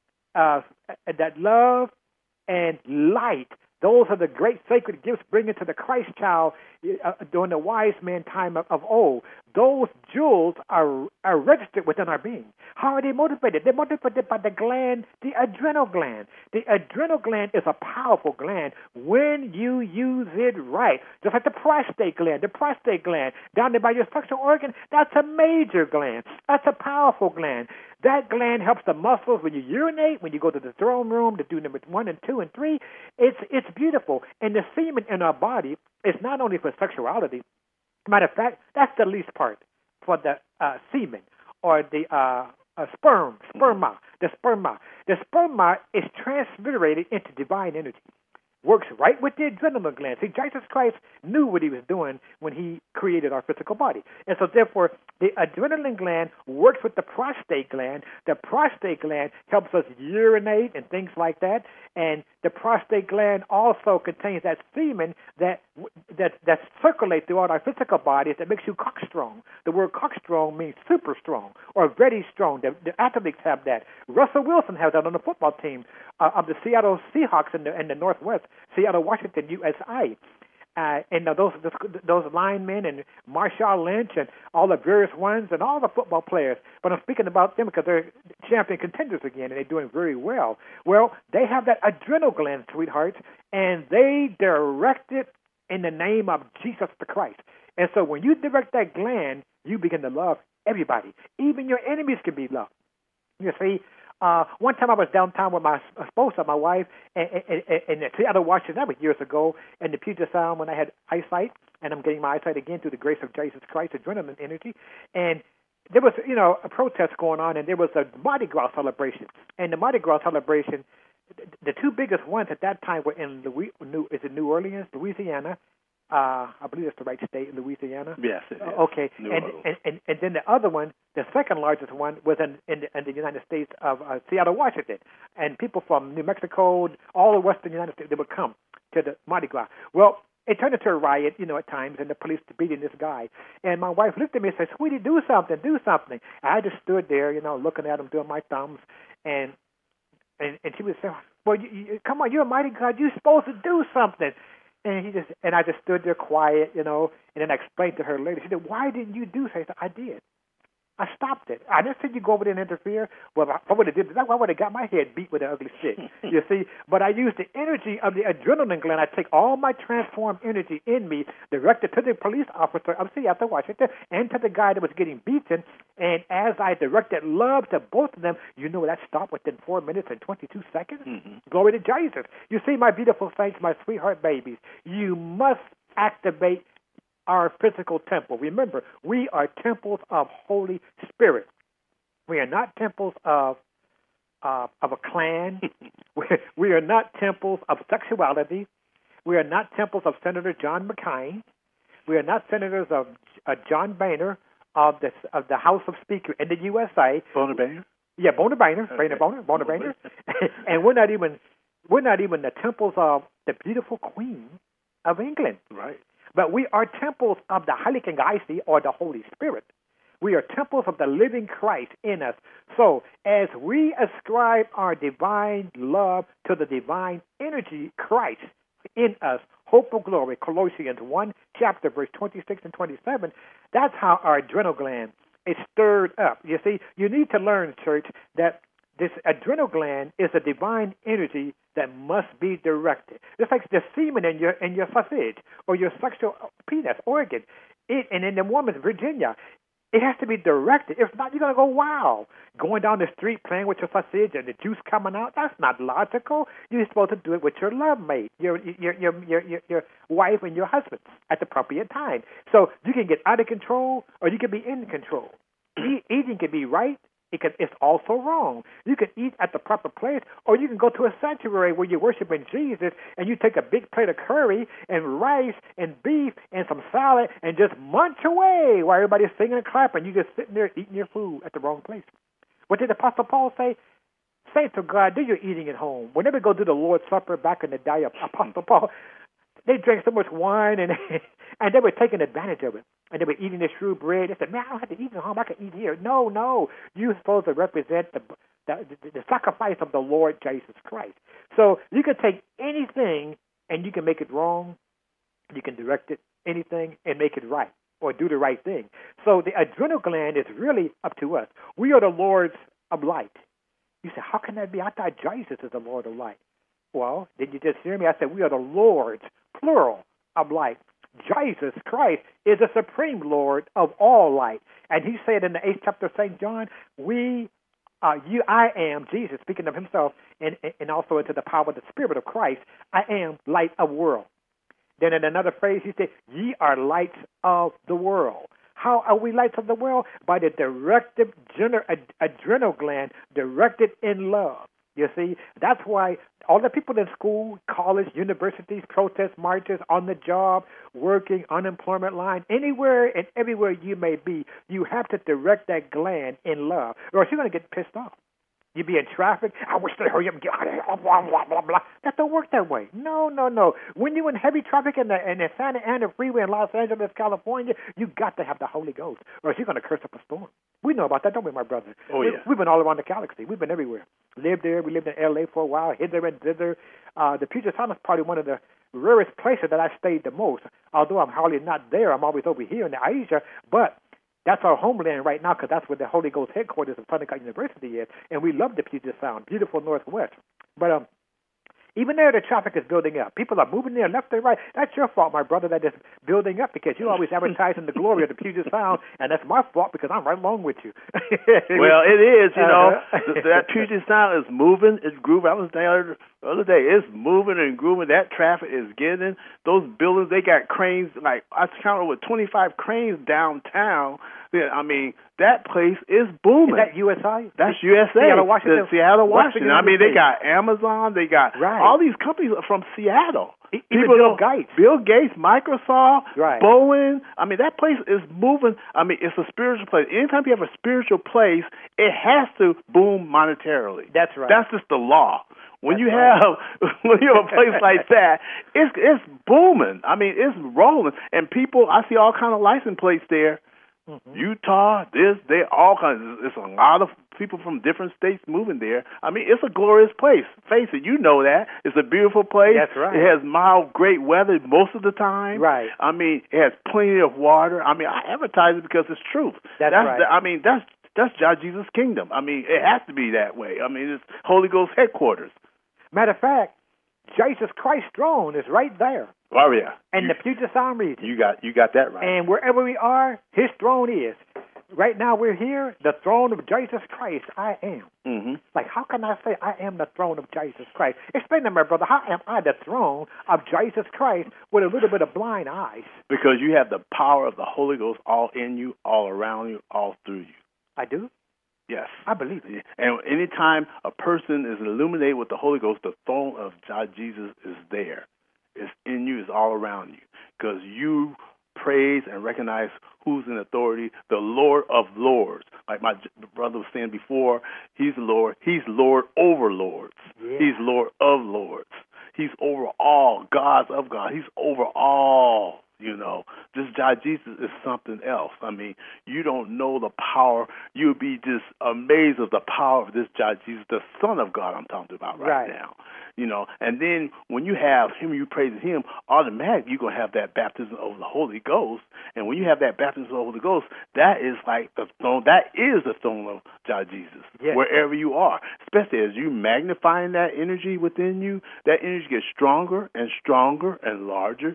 [SPEAKER 1] that love and light. Those are the great sacred gifts bringing to the Christ child during the wise man time of old. Those jewels are registered within our being. How are they motivated? They're motivated by the gland, the adrenal gland. The adrenal gland is a powerful gland when you use it right. Just like the prostate gland. The prostate gland down there by your sexual organ, that's a major gland. That's a powerful gland. That gland helps the muscles when you urinate, when you go to the throne room to do number 1 and 2 and 3. It's beautiful. And the semen in our body is not only for sexuality. Matter of fact, that's the least part for the semen or the sperma. The sperma is transfigurated into divine energy. Works right with the adrenal gland. See, Jesus Christ knew what he was doing when he created our physical body. And so, therefore, the adrenaline gland works with the prostate gland. The prostate gland helps us urinate and things like that. And the prostate gland also contains that semen that circulates throughout our physical bodies that makes you cockstrong. The word cockstrong means super strong or very strong. The athletes have that. Russell Wilson has that on the football team of the Seattle Seahawks in the Northwest, Seattle, Washington, USA. And those linemen and Marshawn Lynch and all the various ones and all the football players. But I'm speaking about them because they're champion contenders again and they're doing very well. Well, they have that adrenal gland, sweethearts, and they direct it in the name of Jesus the Christ. And so when you direct that gland, you begin to love everybody. Even your enemies can be loved. You see, one time I was downtown with my spouse, my wife, in Seattle, Washington. That was years ago, in the Puget Sound when I had eyesight, and I'm getting my eyesight again through the grace of Jesus Christ, adrenaline energy. And there was, a protest going on, and there was a Mardi Gras celebration. And the Mardi Gras celebration, the two biggest ones at that time were in New Orleans, Louisiana. I believe that's the right state, Louisiana.
[SPEAKER 2] Yes, it is.
[SPEAKER 1] Okay, and then the other one, the second largest one, was in the United States of Seattle, Washington. And people from New Mexico, all the western United States, they would come to the Mardi Gras. Well, it turned into a riot, at times, and the police beating this guy. And my wife looked at me and said, "Sweetie, do something. And I just stood there, looking at him, doing my thumbs, and she would say, "Well, come on, you're a mighty God. You're supposed to do something." And I just stood there quiet, and then I explained to her later. She said, "Why didn't you do something?" I said, "I did. I stopped it. I didn't say you go over there and interfere. Well, if I would have did that, I would have got my head beat with an ugly stick, you see. But I used the energy of the adrenaline gland. I take all my transformed energy in me, directed to the police officer of Seattle, Washington, and to the guy that was getting beaten. And as I directed love to both of them, that stopped within 4 minutes and 22 seconds. Mm-hmm. Glory to Jesus. You see, my beautiful saints, my sweetheart babies, you must activate our physical temple. Remember, we are temples of Holy Spirit. We are not temples of a clan. We are not temples of sexuality. We are not temples of Senator John McCain. We are not senators of John Boehner of the House of Speakers in the USA.
[SPEAKER 2] Boehner Boehner?
[SPEAKER 1] Yeah, Boehner Boehner.
[SPEAKER 2] Okay.
[SPEAKER 1] Boehner Boehner. And we're not even the temples of the beautiful Queen of England.
[SPEAKER 2] Right.
[SPEAKER 1] But we are temples of the Heilige Geist, or the Holy Spirit. We are temples of the living Christ in us. So as we ascribe our divine love to the divine energy Christ in us, hope of glory, Colossians 1, chapter, verse 26 and 27, that's how our adrenal gland is stirred up. You see, you need to learn, church, that this adrenal gland is a divine energy that must be directed. Just like the semen in your sausage or your sexual penis organ. And in the woman's Virginia, it has to be directed. If not, you're going to go wild. Going down the street playing with your sausage and the juice coming out, that's not logical. You're supposed to do it with your love mate, your wife and your husband at the appropriate time. So you can get out of control or you can be in control. Eating can be right. It's also wrong. You can eat at the proper place, or you can go to a sanctuary where you're worshiping Jesus, and you take a big plate of curry and rice and beef and some salad and just munch away while everybody's singing and clapping. You're just sitting there eating your food at the wrong place. What did the Apostle Paul say? Saints of God, do your eating at home. Whenever we go do the Lord's Supper back in the day of Apostle Paul, they drank so much wine and they were taking advantage of it. And they were eating the true bread. They said, "Man, I don't have to eat at home. I can eat here." No. You're supposed to represent the sacrifice of the Lord Jesus Christ. So you can take anything and you can make it wrong. You can direct it, anything, and make it right or do the right thing. So the adrenal gland is really up to us. We are the Lords of light. You say, how can that be? I thought Jesus is the Lord of light. Well, did you just hear me? I said we are the Lords, plural, of light. Jesus Christ is the supreme Lord of all light. And he said in the 8th chapter of St. John, we I am, Jesus, speaking of himself, and also into the power of the Spirit of Christ, I am light of world. Then in another phrase, he said, ye are lights of the world. How are we lights of the world? By the directive adrenal gland directed in love. You see, that's why all the people in school, college, universities, protest marches, on the job, working, unemployment line, anywhere and everywhere you may be, you have to direct that gland in love, or else you're going to get pissed off. You be in traffic, I wish they hurry up and get out of here, blah, blah, blah, blah. That don't work that way. No. When you're in heavy traffic in the Santa Ana freeway in Los Angeles, California, you got to have the Holy Ghost, or else you're going to curse up a storm. We know about that, don't we, my brother?
[SPEAKER 2] Oh, yeah.
[SPEAKER 1] We've been all around the galaxy. We've been everywhere. Lived there. We lived in L.A. for a while, hither and thither. The Puget Sound is probably one of the rarest places that I stayed the most. Although I'm hardly not there, I'm always over here in the Asia, but that's our homeland right now because that's where the Holy Ghost headquarters of Thundercut University is, and we love the Puget Sound, beautiful Northwest. But even there, the traffic is building up. People are moving there left and right. That's your fault, my brother, that it's building up because you're always advertising the glory of the Puget Sound, and that's my fault because I'm right along with you.
[SPEAKER 2] Well, it is, that Puget Sound is moving, it's grooving. I was there the other day. It's moving and grooving. That traffic is getting. Those buildings, they got cranes, like I counted over 25 cranes downtown. I mean, that place is booming.
[SPEAKER 1] Is that USI?
[SPEAKER 2] That's USA.
[SPEAKER 1] Seattle, Washington.
[SPEAKER 2] Seattle, Washington. I mean, they got Amazon. They got all these companies are from Seattle.
[SPEAKER 1] Even Bill Gates.
[SPEAKER 2] Bill Gates, Microsoft,
[SPEAKER 1] right.
[SPEAKER 2] Boeing. I mean, that place is moving. I mean, it's a spiritual place. Anytime you have a spiritual place, it has to boom monetarily.
[SPEAKER 1] That's right.
[SPEAKER 2] That's just the law. When
[SPEAKER 1] That's
[SPEAKER 2] you
[SPEAKER 1] right.
[SPEAKER 2] have when you have a place like that, it's booming. I mean, it's rolling, and people. I see all kind of license plates there. Mm-hmm. Utah, they all kinds. It's a lot of people from different states moving there. I mean, it's a glorious place. Face it, you know that. It's a beautiful place.
[SPEAKER 1] That's right.
[SPEAKER 2] It has mild, great weather most of the time.
[SPEAKER 1] Right.
[SPEAKER 2] I mean, it has plenty of water. I mean, I advertise it because it's truth.
[SPEAKER 1] That's right.
[SPEAKER 2] I mean, that's God Jesus' kingdom. I mean, it has to be that way. I mean, it's Holy Ghost headquarters.
[SPEAKER 1] Matter of fact, Jesus Christ's throne is right there.
[SPEAKER 2] Oh, yeah.
[SPEAKER 1] In the Puget Sound region.
[SPEAKER 2] You got that right.
[SPEAKER 1] And wherever we are, his throne is. Right now we're here, the throne of Jesus Christ, I am.
[SPEAKER 2] Mm-hmm.
[SPEAKER 1] Like, how can I say I am the throne of Jesus Christ? Explain to me, brother, how am I the throne of Jesus Christ with a little bit of blind eyes?
[SPEAKER 2] Because you have the power of the Holy Ghost all in you, all around you, all through you.
[SPEAKER 1] I do?
[SPEAKER 2] Yes.
[SPEAKER 1] I believe it.
[SPEAKER 2] And anytime a person is illuminated with the Holy Ghost, the throne of God Jesus is there. It's in you. It's all around you. Because you praise and recognize who's in authority, the Lord of Lords. Like my brother was saying before, he's Lord. He's Lord over lords. Yeah. He's Lord of lords. He's over all, gods of God. He's over all. This God Jesus is something else. I mean, you don't know the power. You'll be just amazed of the power of this God Jesus, the Son of God I'm talking about right now. And then when you have him, you praise him, automatically you're going to have that baptism of the Holy Ghost. And when you have that baptism of the Holy Ghost, that is like the throne. That is the throne of God Jesus, wherever you are. Especially as you magnifying that energy within you, that energy gets stronger and stronger and larger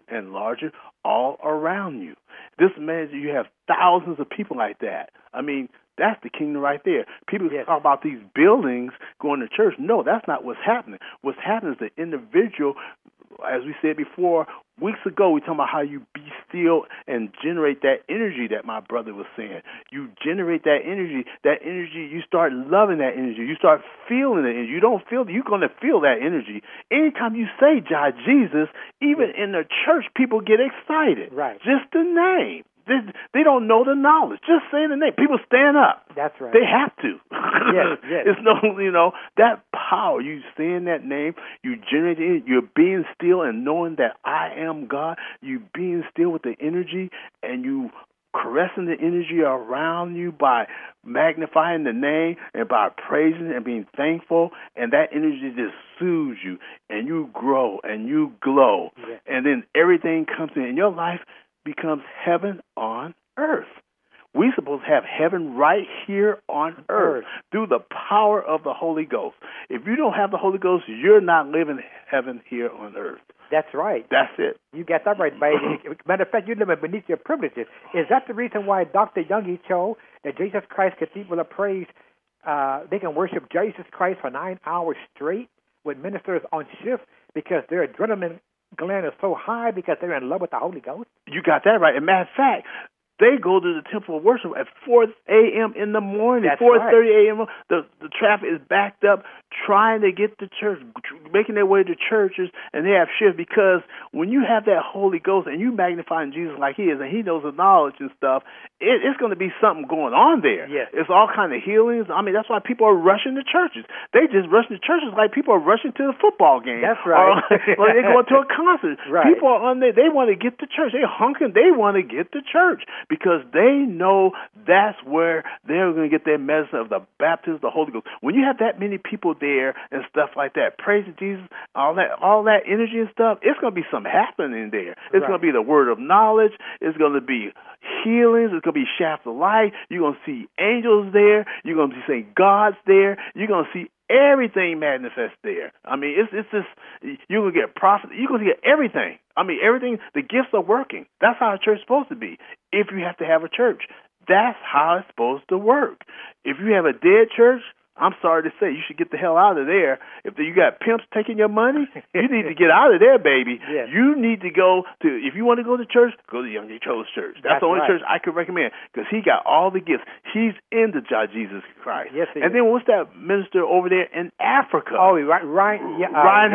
[SPEAKER 2] all around you. This means you have thousands of people like that. I mean, that's the kingdom right there. People talk about these buildings going to church. No, that's not what's happening. What's happening is the individual, as we said before, weeks ago, we talking about how you be still and generate that energy that my brother was saying. You generate that energy, you start loving that energy. You start feeling it, and you don't feel it, you're going to feel that energy. Anytime you say God Jesus, even in the church, people get excited.
[SPEAKER 1] Right.
[SPEAKER 2] Just the name. They don't know the knowledge. Just saying the name. People stand up.
[SPEAKER 1] That's right.
[SPEAKER 2] They have to.
[SPEAKER 1] Yes.
[SPEAKER 2] It's that power. You saying that name, you generate it, you're being still and knowing that I am God. You being still with the energy, and you caressing the energy around you by magnifying the name and by praising and being thankful, and that energy just soothes you, and you grow and you glow, and then everything comes in your life becomes heaven on earth. We're supposed to have heaven right here on earth through the power of the Holy Ghost. If you don't have the Holy Ghost, you're not living heaven here on earth.
[SPEAKER 1] That's right.
[SPEAKER 2] That's it.
[SPEAKER 1] You got that right, baby. Matter of fact, you're living beneath your privileges. Is that the reason why Dr. Youngie chose that Jesus Christ Cathedral of Praise they can worship Jesus Christ for 9 hours straight with ministers on shift because their adrenaline gland is so high because they're in love with the Holy Ghost?
[SPEAKER 2] You got that right. And matter of fact, they go to the temple of worship at 4 a.m. in the morning.
[SPEAKER 1] That's
[SPEAKER 2] 4:30 a.m. The traffic is backed up trying to get to church, making their way to churches, and they have shifts because when you have that Holy Ghost and you magnifying Jesus like He is, and He knows the knowledge and stuff, it's going to be something going on there.
[SPEAKER 1] Yes.
[SPEAKER 2] It's all kind of healings. I mean, that's why people are rushing to churches. They just rush to churches like people are rushing to a football game.
[SPEAKER 1] That's right.
[SPEAKER 2] Or they go to a concert.
[SPEAKER 1] Right.
[SPEAKER 2] People are on there. They want to get to church. They're honking. They want to get to church because they know that's where they're going to get their medicine of the baptism of the Holy Ghost. When you have that many people there and stuff like that, praising Jesus, all that energy and stuff, it's going to be something happening there. It's going to be the word of knowledge. It's going to be healings. It's going to be shafts of light. You're going to see angels there. You're going to be seeing God's there. You're going to see everything manifest there. I mean, it's just, you're going to get prophet. You're going to get everything. I mean, everything, the gifts are working. That's how a church is supposed to be. If you have to have a church, that's how it's supposed to work. If you have a dead church, I'm sorry to say, you should get the hell out of there. If you got pimps taking your money, you need to get out of there, baby.
[SPEAKER 1] Yes.
[SPEAKER 2] You need to go to, if you want to go to church, go to Young J. Cho's church. That's the only
[SPEAKER 1] right.
[SPEAKER 2] church I could recommend because he got all the gifts. He's into Jesus Christ.
[SPEAKER 1] Yes, he
[SPEAKER 2] and
[SPEAKER 1] is.
[SPEAKER 2] then what's that minister over there in Africa?
[SPEAKER 1] Oh, Reinhard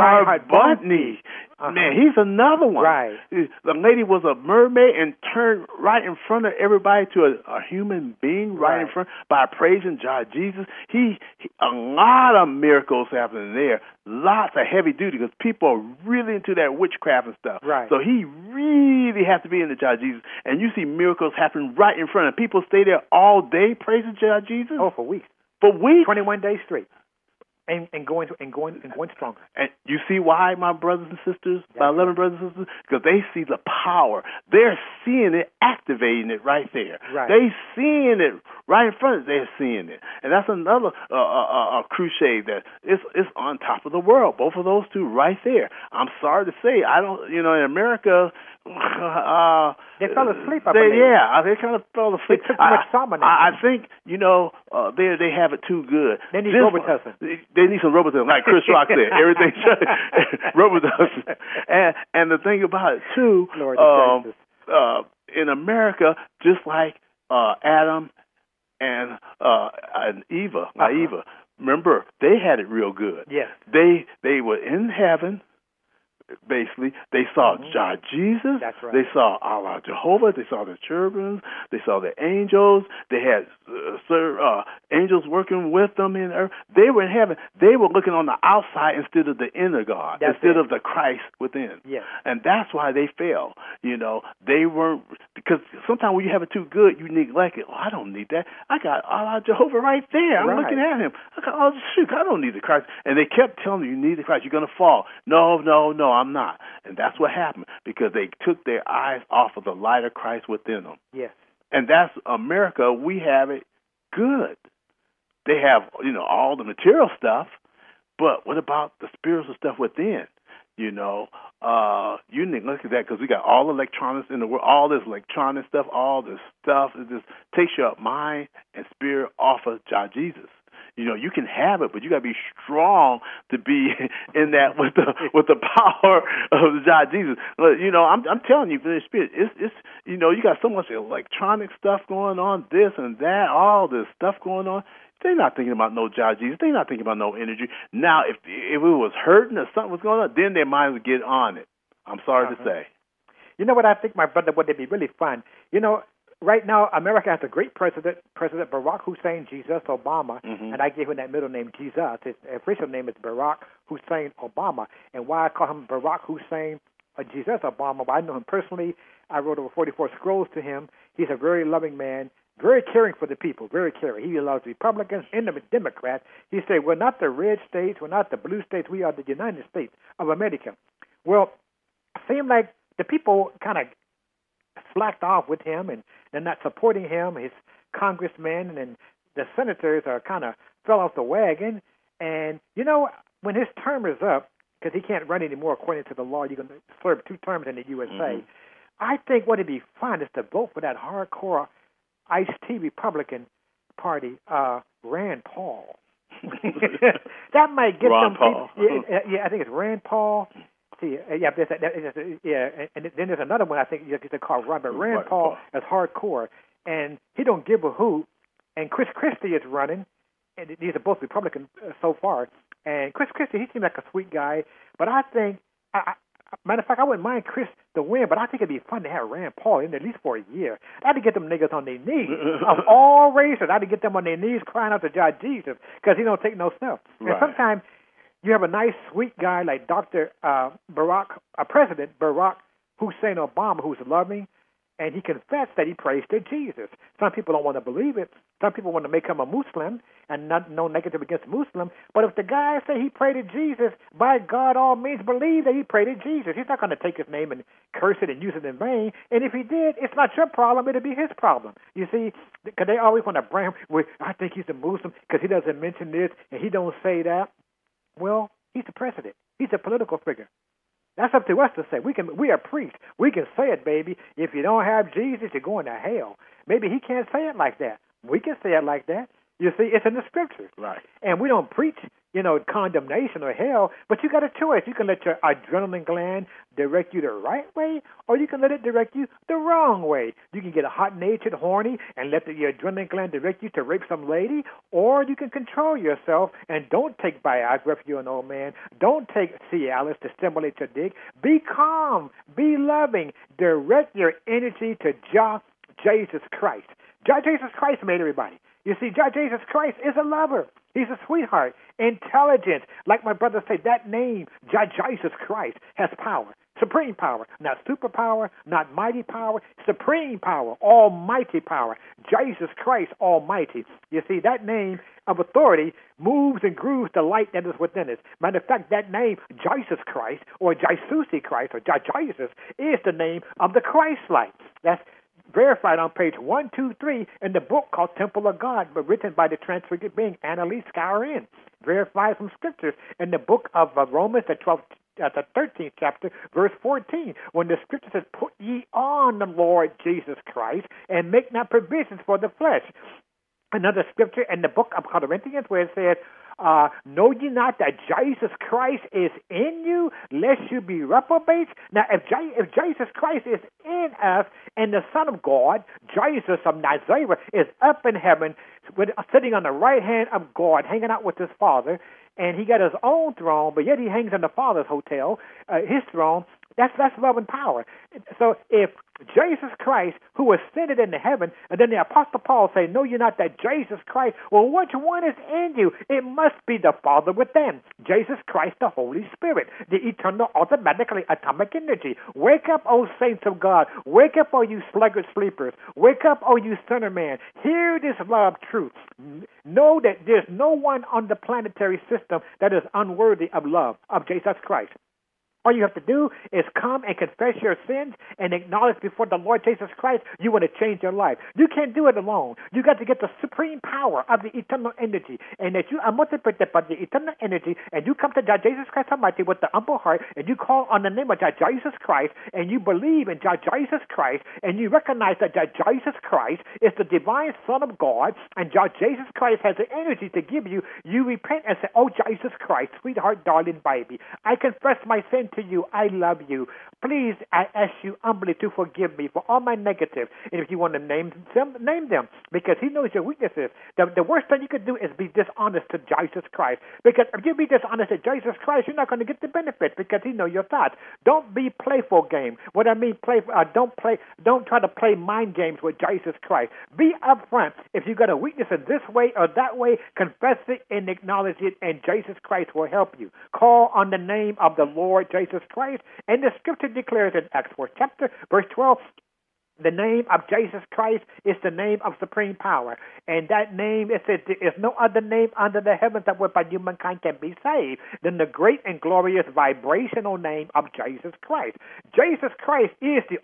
[SPEAKER 2] Bonnke. Man, he's another one.
[SPEAKER 1] Right.
[SPEAKER 2] The lady was a mermaid and turned right in front of everybody to a human being right in front by praising Jesus. A lot of miracles happening there. Lots of heavy duty because people are really into that witchcraft and stuff.
[SPEAKER 1] Right.
[SPEAKER 2] So he really has to be into Jesus. And you see miracles happen right in front of people. Stay there all day praising Jesus.
[SPEAKER 1] Oh, for weeks.
[SPEAKER 2] For weeks.
[SPEAKER 1] 21 days straight. And going stronger.
[SPEAKER 2] And you see why, my brothers and sisters, my 11 brothers and sisters? Because they see the power. They're seeing it, activating it right there.
[SPEAKER 1] Right.
[SPEAKER 2] They seeing it right in front of them. They're seeing it. And that's another crusade that it's on top of the world. Both of those two right there. I'm sorry to say, in America,
[SPEAKER 1] they fell asleep, I believe.
[SPEAKER 2] They kind of fell asleep.
[SPEAKER 1] They took too much Salmonella.
[SPEAKER 2] I think, they have it too good.
[SPEAKER 1] They need Robitussin.
[SPEAKER 2] They need some Robitussin, like Chris Rock said. Everything Robitussin. And the thing about it, too, in America, just like Adam and Eva, Eva, remember, they had it real good.
[SPEAKER 1] Yes.
[SPEAKER 2] They were in heaven. Basically, they saw Jesus.
[SPEAKER 1] That's right.
[SPEAKER 2] They saw Allah Jehovah. They saw the cherubims. They saw the angels. They had angels working with them in earth. They were in heaven. They were looking on the outside instead of the inner God, instead of the Christ within.
[SPEAKER 1] Yes.
[SPEAKER 2] And that's why they fell. They weren't, because sometimes when you have it too good, you neglect it. Oh, I don't need that. I got Allah Jehovah right there. I'm looking at him. I got, I don't need the Christ. And they kept telling you need the Christ. You're going to fall. No, I'm not. And that's what happened because they took their eyes off of the light of Christ within them.
[SPEAKER 1] Yes.
[SPEAKER 2] And that's America. We have it good. They have, all the material stuff, but what about the spiritual stuff within? You neglect that because we got all the electronics in the world, all this electronic stuff, all this stuff. It just takes your mind and spirit off of Jesus. You can have it, but you got to be strong to be in that with the power of Jesus. I'm telling you, for the Spirit, it's you got so much electronic stuff going on, this and that, all this stuff going on. They're not thinking about no Jesus. They're not thinking about no energy. Now, if it was hurting or something was going on, then their mind would get on it. I'm sorry to say.
[SPEAKER 1] You know what I think, my brother, would be really fun? Right now, America has a great president, President Barack Hussein Jesus Obama, and I gave him that middle name, Jesus. His official name is Barack Hussein Obama. And why I call him Barack Hussein Jesus Obama, I know him personally. I wrote over 44 scrolls to him. He's a very loving man, very caring for the people, very caring. He loves Republicans and the Democrats. He said, we're not the red states, we're not the blue states, we are the United States of America. Well, it seemed like the people kind of slacked off with him, and they're not supporting him. His congressmen and the senators are kind of fell off the wagon. And, when his term is up, because he can't run anymore according to the law, you're going to serve 2 terms in the USA. I think what would be fun is to vote for that hardcore Ice-T Republican Party Rand Paul. That might get
[SPEAKER 2] Ron
[SPEAKER 1] some
[SPEAKER 2] Paul.
[SPEAKER 1] people. Yeah, I think it's Rand Paul. See, and then there's another one I think they call Robert Rand Paul as hardcore, and he don't give a hoot. And Chris Christie is running, and these are both Republicans so far. And Chris Christie, he seems like a sweet guy, but I think, matter of fact, I wouldn't mind Chris to win, but I think it'd be fun to have Rand Paul in at least for a year. I'd to get them niggas on their knees of all races. I'd to get them on their knees crying out to God Jesus because he don't take no snuff.
[SPEAKER 2] Right.
[SPEAKER 1] And sometimes you have a nice, sweet guy like President Barack Hussein Obama, who's loving, and he confessed that he prays to Jesus. Some people don't want to believe it. Some people want to make him a Muslim and no negative against Muslim. But if the guy say he prayed to Jesus, by God, all means believe that he prayed to Jesus. He's not going to take his name and curse it and use it in vain. And if he did, it's not your problem. It'll be his problem. You see, because they always want to bring him, well, I think he's a Muslim because he doesn't mention this and he don't say that. Well, he's the president. He's a political figure. That's up to us to say. We are priests. We can say it, baby. If you don't have Jesus, you're going to hell. Maybe he can't say it like that. We can say it like that. You see, it's in the scriptures.
[SPEAKER 2] Right.
[SPEAKER 1] And we don't preach, condemnation or hell, but you got a choice. You can let your adrenaline gland direct you the right way, or you can let it direct you the wrong way. You can get hot-natured, horny, and let your adrenaline gland direct you to rape some lady, or you can control yourself and don't take Viagra if you're an old man. Don't take Cialis to stimulate your dick. Be calm. Be loving. Direct your energy to Jesus Christ. Jesus Christ made everybody. You see, Jesus Christ is a lover. He's a sweetheart, intelligent. Like my brother said, that name, Jesus Christ, has power, supreme power, not superpower, not mighty power, supreme power, almighty power. Jesus Christ, almighty. You see, that name of authority moves and grooves the light that is within us. Matter of fact, that name, Jesus Christ, or Jesusi Christ, or Jesus, is the name of the Christ light. That's verified on page 123 in the book called Temple of God, but written by the transfigured being Annalise Skowron. Verified from scriptures in the book of Romans, the 13th chapter, verse 14, when the scripture says, "Put ye on the Lord Jesus Christ and make not provisions for the flesh." Another scripture in the book of Corinthians where it says, know ye not that Jesus Christ is in you, lest you be reprobates? Now, if Jesus Christ is in us, and the Son of God, Jesus of Nazareth, is up in heaven, sitting on the right hand of God, hanging out with his Father, and he got his own throne, but yet he hangs in the Father's hotel, his throne, that's love and power. So if Jesus Christ, who ascended into heaven, and then the Apostle Paul say, know you not that Jesus Christ, well, which one is in you? It must be the Father within. Jesus Christ, the Holy Spirit, the eternal, automatically atomic energy. Wake up, O saints of God. Wake up, O you sluggard sleepers. Wake up, O you sinner man. Hear this love truth. Know that there's no one on the planetary system that is unworthy of love, of Jesus Christ. All you have to do is come and confess your sins and acknowledge before the Lord Jesus Christ you want to change your life. You can't do it alone. You got to get the supreme power of the eternal energy, and that you are multiplied by the eternal energy, and you come to Jesus Christ Almighty with the humble heart, and you call on the name of Jesus Christ, and you believe in Jesus Christ, and you recognize that Jesus Christ is the divine Son of God, and Jesus Christ has the energy to give you. You repent and say, oh, Jesus Christ, sweetheart, darling baby, I confess my sin to you. I love you. Please, I ask you humbly to forgive me for all my negative. And if you want to name them, because he knows your weaknesses. The worst thing you could do is be dishonest to Jesus Christ. Because if you be dishonest to Jesus Christ, you're not going to get the benefit because he knows your thoughts. Don't be playful game. What I mean, don't try to play mind games with Jesus Christ. Be upfront. If you got a weakness in this way or that way, confess it and acknowledge it, and Jesus Christ will help you. Call on the name of the Lord Jesus Christ, and the scripture declares in Acts 4 chapter, verse 12, the name of Jesus Christ is the name of supreme power. And that name, it says, there is no other name under the heavens that whereby humankind can be saved than the great and glorious vibrational name of Jesus Christ. Jesus Christ is the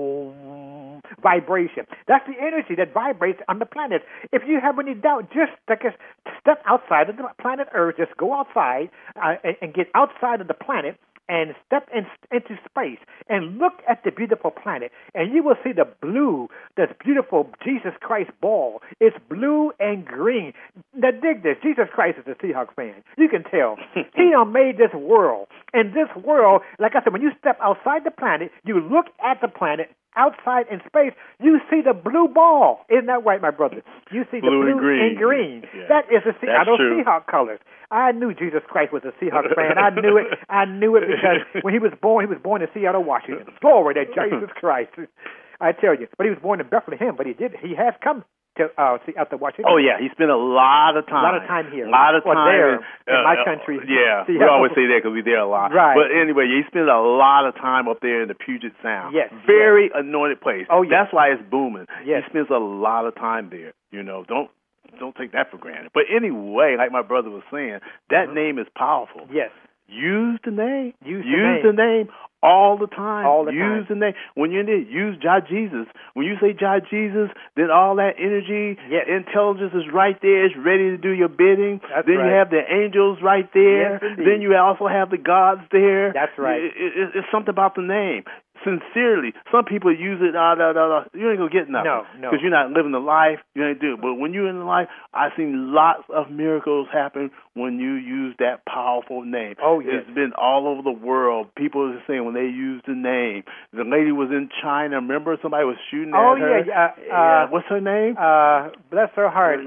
[SPEAKER 1] Om vibration. That's the energy that vibrates on the planet. If you have any doubt, just take a step outside of the planet Earth. Just go outside and get outside of the planet and step into space and look at the beautiful planet, and you will see the blue, this beautiful Jesus Christ ball. It's blue and green. Now dig this. Jesus Christ is a Seahawks fan. You can tell. He done made this world. And this world, like I said, when you step outside the planet, you look at the planet, outside in space, you see the blue ball. Isn't that right, my brother? You see
[SPEAKER 2] blue
[SPEAKER 1] the blue and green.
[SPEAKER 2] Yeah.
[SPEAKER 1] That is those
[SPEAKER 2] true.
[SPEAKER 1] Seahawk colors. I knew Jesus Christ was a Seahawks fan. I knew it. I knew it because when he was born in Seattle, Washington. Glory to Jesus Christ. I tell you. But he was born in Bethlehem, but he has come to out to Washington.
[SPEAKER 2] Oh, yeah. He spent a lot of time.
[SPEAKER 1] A lot of time here.
[SPEAKER 2] A lot of time.
[SPEAKER 1] there in my country.
[SPEAKER 2] Yeah.
[SPEAKER 1] See,
[SPEAKER 2] we always say that because we're there a lot.
[SPEAKER 1] Right.
[SPEAKER 2] But anyway, he spent a lot of time up there in the Puget Sound.
[SPEAKER 1] Yes.
[SPEAKER 2] Very anointed place.
[SPEAKER 1] Oh, yes.
[SPEAKER 2] That's why it's booming.
[SPEAKER 1] Yes.
[SPEAKER 2] He spends a lot of time there. You know, don't take that for granted. But anyway, like my brother was saying, that name is powerful.
[SPEAKER 1] Yes.
[SPEAKER 2] Use the name.
[SPEAKER 1] Use
[SPEAKER 2] the name all the time.
[SPEAKER 1] All the
[SPEAKER 2] use
[SPEAKER 1] time.
[SPEAKER 2] the name. When you're in there, use Jah Jesus. When you say Jah Jesus, then all that energy,
[SPEAKER 1] yes.
[SPEAKER 2] intelligence is right there. It's ready to do your bidding.
[SPEAKER 1] That's
[SPEAKER 2] then
[SPEAKER 1] right.
[SPEAKER 2] you have the angels right there.
[SPEAKER 1] Yes, indeed.
[SPEAKER 2] Then you also have the gods there.
[SPEAKER 1] That's right.
[SPEAKER 2] It's something about the name. Sincerely, some people use it. You ain't gonna get nothing.
[SPEAKER 1] No.
[SPEAKER 2] Because you're not living the life. You ain't do it. But when you're in the life, I've seen lots of miracles happen when you use that powerful name.
[SPEAKER 1] Oh yes.
[SPEAKER 2] It's been all over the world. People are saying when they use the name. The lady was in China. Remember, somebody was shooting at her.
[SPEAKER 1] Yeah.
[SPEAKER 2] What's her name?
[SPEAKER 1] Bless her heart.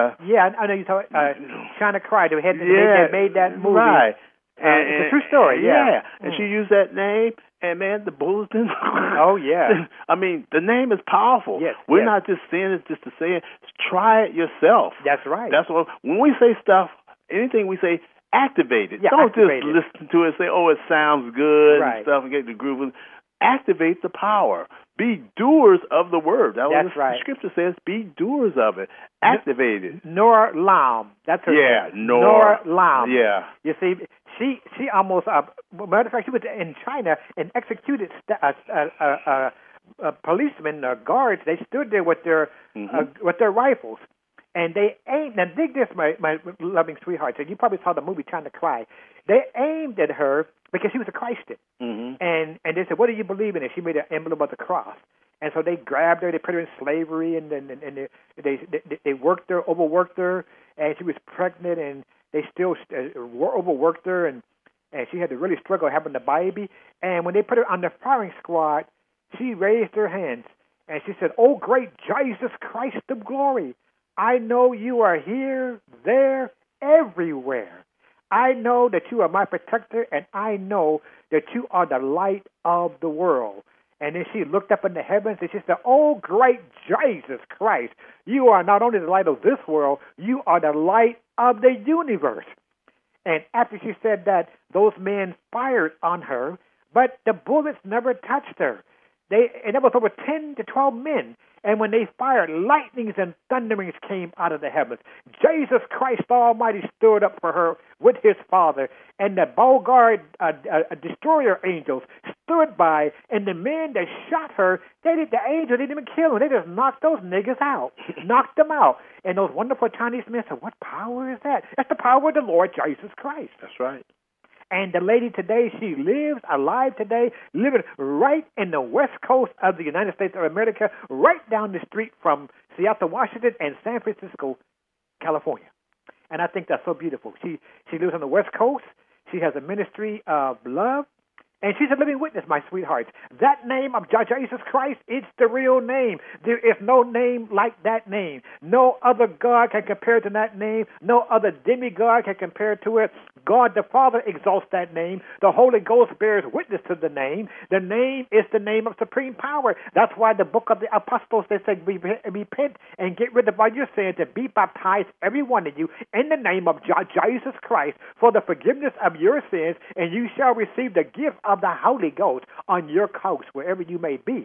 [SPEAKER 1] I know you talk. China Cry. They made that movie.
[SPEAKER 2] Right.
[SPEAKER 1] It's a true story. Yeah.
[SPEAKER 2] And she used that name. And, man, the bullets didn't.
[SPEAKER 1] Oh, yeah.
[SPEAKER 2] I mean, the name is powerful.
[SPEAKER 1] Yes.
[SPEAKER 2] We're not just saying it just to say it. Try it yourself.
[SPEAKER 1] That's right.
[SPEAKER 2] That's what, when we say stuff, anything we say, activate it.
[SPEAKER 1] Yeah,
[SPEAKER 2] Don't
[SPEAKER 1] activate
[SPEAKER 2] just
[SPEAKER 1] it.
[SPEAKER 2] listen to it and say, oh, it sounds good
[SPEAKER 1] Right.
[SPEAKER 2] and stuff and get the groove. Activate the power. Be doers of the word. That's what
[SPEAKER 1] right.
[SPEAKER 2] the scripture says. Be doers of it. Activate it.
[SPEAKER 1] Nora Lam. That's her name.
[SPEAKER 2] Nora
[SPEAKER 1] Lam.
[SPEAKER 2] Yeah.
[SPEAKER 1] You see, she almost, matter of fact, she was in China and executed policemen, guards. They stood there with their rifles. And they aimed, now dig this, my loving sweetheart, and you probably saw the movie China Cry. They aimed at her because she was a Christian. Mm-hmm. And they said, what do you believe in? And she made an emblem of the cross. And so they grabbed her, they put her in slavery, and they worked her, overworked her, and she was pregnant, and they still overworked her, and she had to really struggle having the baby. And when they put her on the firing squad, she raised her hands, and she said, oh, great Jesus Christ of glory, I know you are here, there, everywhere. I know that you are my protector, and I know that you are the light of the world. And then she looked up in the heavens, and she said, oh, great Jesus Christ, you are not only the light of this world, you are the light of the universe. And after she said that, those men fired on her, but the bullets never touched her. And there was over 10 to 12 men. And when they fired, lightnings and thunderings came out of the heavens. Jesus Christ Almighty stood up for her with his Father. And the Beauregard destroyer angels stood by. And the men that shot her, the angels didn't even kill them. They just knocked those niggas out. Knocked them out. And those wonderful Chinese men said, what power is that? That's the power of the Lord Jesus Christ.
[SPEAKER 2] That's right.
[SPEAKER 1] And the lady today, she lives alive today, living right in the west coast of the United States of America, right down the street from Seattle, Washington, and San Francisco, California. And I think that's so beautiful. She lives on the west coast. She has a ministry of love. And she's a living witness, my sweethearts. That name of Jesus Christ, it's the real name. There is no name like that name. No other God can compare to that name. No other demigod can compare to it. God the Father exalts that name. The Holy Ghost bears witness to the name. The name is the name of supreme power. That's why the book of the apostles, they said, repent and get rid of all your sins and be baptized, every one of you, in the name of Jesus Christ for the forgiveness of your sins, and you shall receive the gift of the Holy Ghost on your coast, wherever you may be.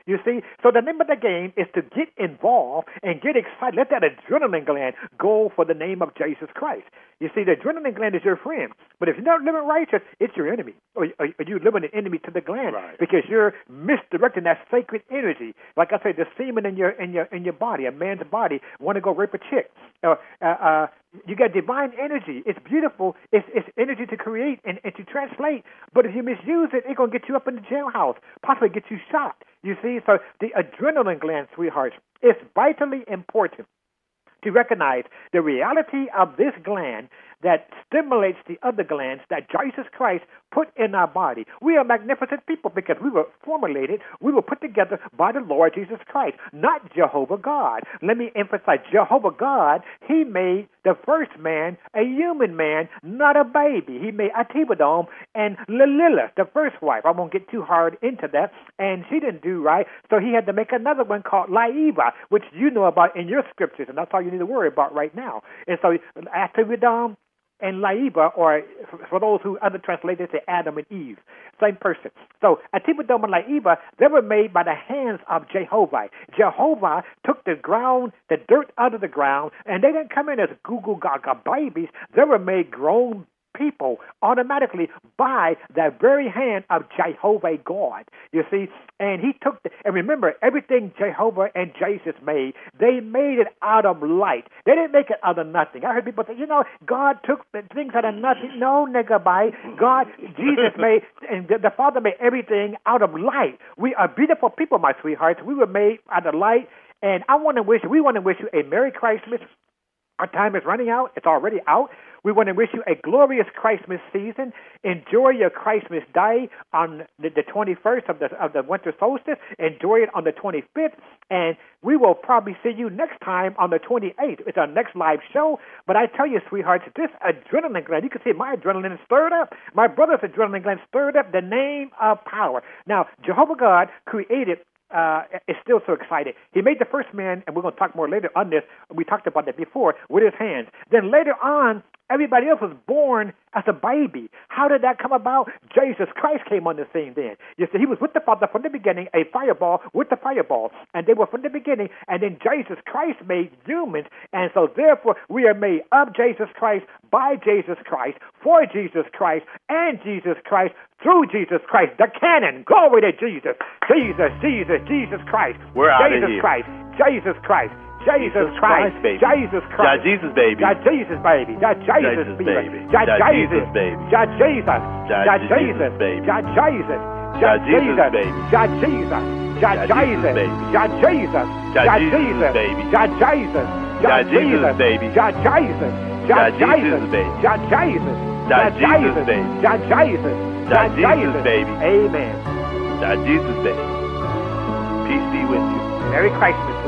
[SPEAKER 1] You see? So the name of the game is to get involved and get excited. Let that adrenaline gland go for the name of Jesus Christ. You see, the adrenaline gland is your friend. But if you're not living righteous, it's your enemy. Or you're living an enemy to the gland,
[SPEAKER 2] right,
[SPEAKER 1] because you're misdirecting that sacred energy. Like I said, the semen in your body, a man's body, want to go rape a chick. You got divine energy. It's beautiful. It's energy to create and to translate. But if you misuse it, it's going to get you up in the jailhouse, possibly get you shot. You see? So the adrenaline gland, sweethearts, is vitally important to recognize the reality of this gland that stimulates the other glands that Jesus Christ put in our body. We are magnificent people because we were formulated, we were put together by the Lord Jesus Christ, not Jehovah God. Let me emphasize, Jehovah God, he made the first man a human man, not a baby. He made Atibadom and Lilith, the first wife. I won't get too hard into that, and she didn't do right, so he had to make another one called Laiba, which you know about in your scriptures, and that's all you need to worry about right now. And so Atibadom and Laiba, or for those who other translators say Adam and Eve, same person. So Atibadom and Laiba, they were made by the hands of Jehovah. Jehovah took the ground, the dirt out of the ground, and they didn't come in as goo gaga babies. They were made grown people automatically by the very hand of Jehovah God. You see, and he took and remember, everything Jehovah and Jesus made, they made it out of light. They didn't make it out of nothing. I heard people say, God took things out of nothing. No, nigga, bye. Jesus made, and the Father made everything out of light. We are beautiful people, my sweethearts. We were made out of light, and we want to wish you a Merry Christmas. Our time is running out. It's already out. We want to wish you a glorious Christmas season. Enjoy your Christmas day on the 21st of the winter solstice. Enjoy it on the 25th. And we will probably see you next time on the 28th. It's our next live show. But I tell you, sweethearts, this adrenaline gland, you can see my adrenaline is stirred up. My brother's adrenaline gland stirred up, the name of power. Now, Jehovah God created is still so excited. He made the first man, and we're going to talk more later on this. We talked about that before, with his hands. Then later on, everybody else was born as a baby. How did that come about? Jesus Christ came on the scene then. You see, he was with the Father from the beginning, a fireball with the fireball. And they were from the beginning. And then Jesus Christ made humans. And so therefore, we are made of Jesus Christ, by Jesus Christ, for Jesus Christ, and Jesus Christ, through Jesus Christ. The canon. Glory to Jesus. Jesus Christ.
[SPEAKER 2] We're out
[SPEAKER 1] Jesus
[SPEAKER 2] of here.
[SPEAKER 1] Christ. Jesus Christ. Jesus Christ,
[SPEAKER 2] baby.
[SPEAKER 1] Jesus Christ,
[SPEAKER 2] Jesus baby,
[SPEAKER 1] Jesus baby, Jesus baby, Jesus baby, Jesus, Jesus baby, Jesus, Jesus baby, Jesus, Jesus baby, Jesus, Jesus baby, Jesus, Jesus baby, Jesus, Jesus baby, Jesus baby, Jesus baby, Amen. Jesus baby. Peace be with you. Merry Christmas.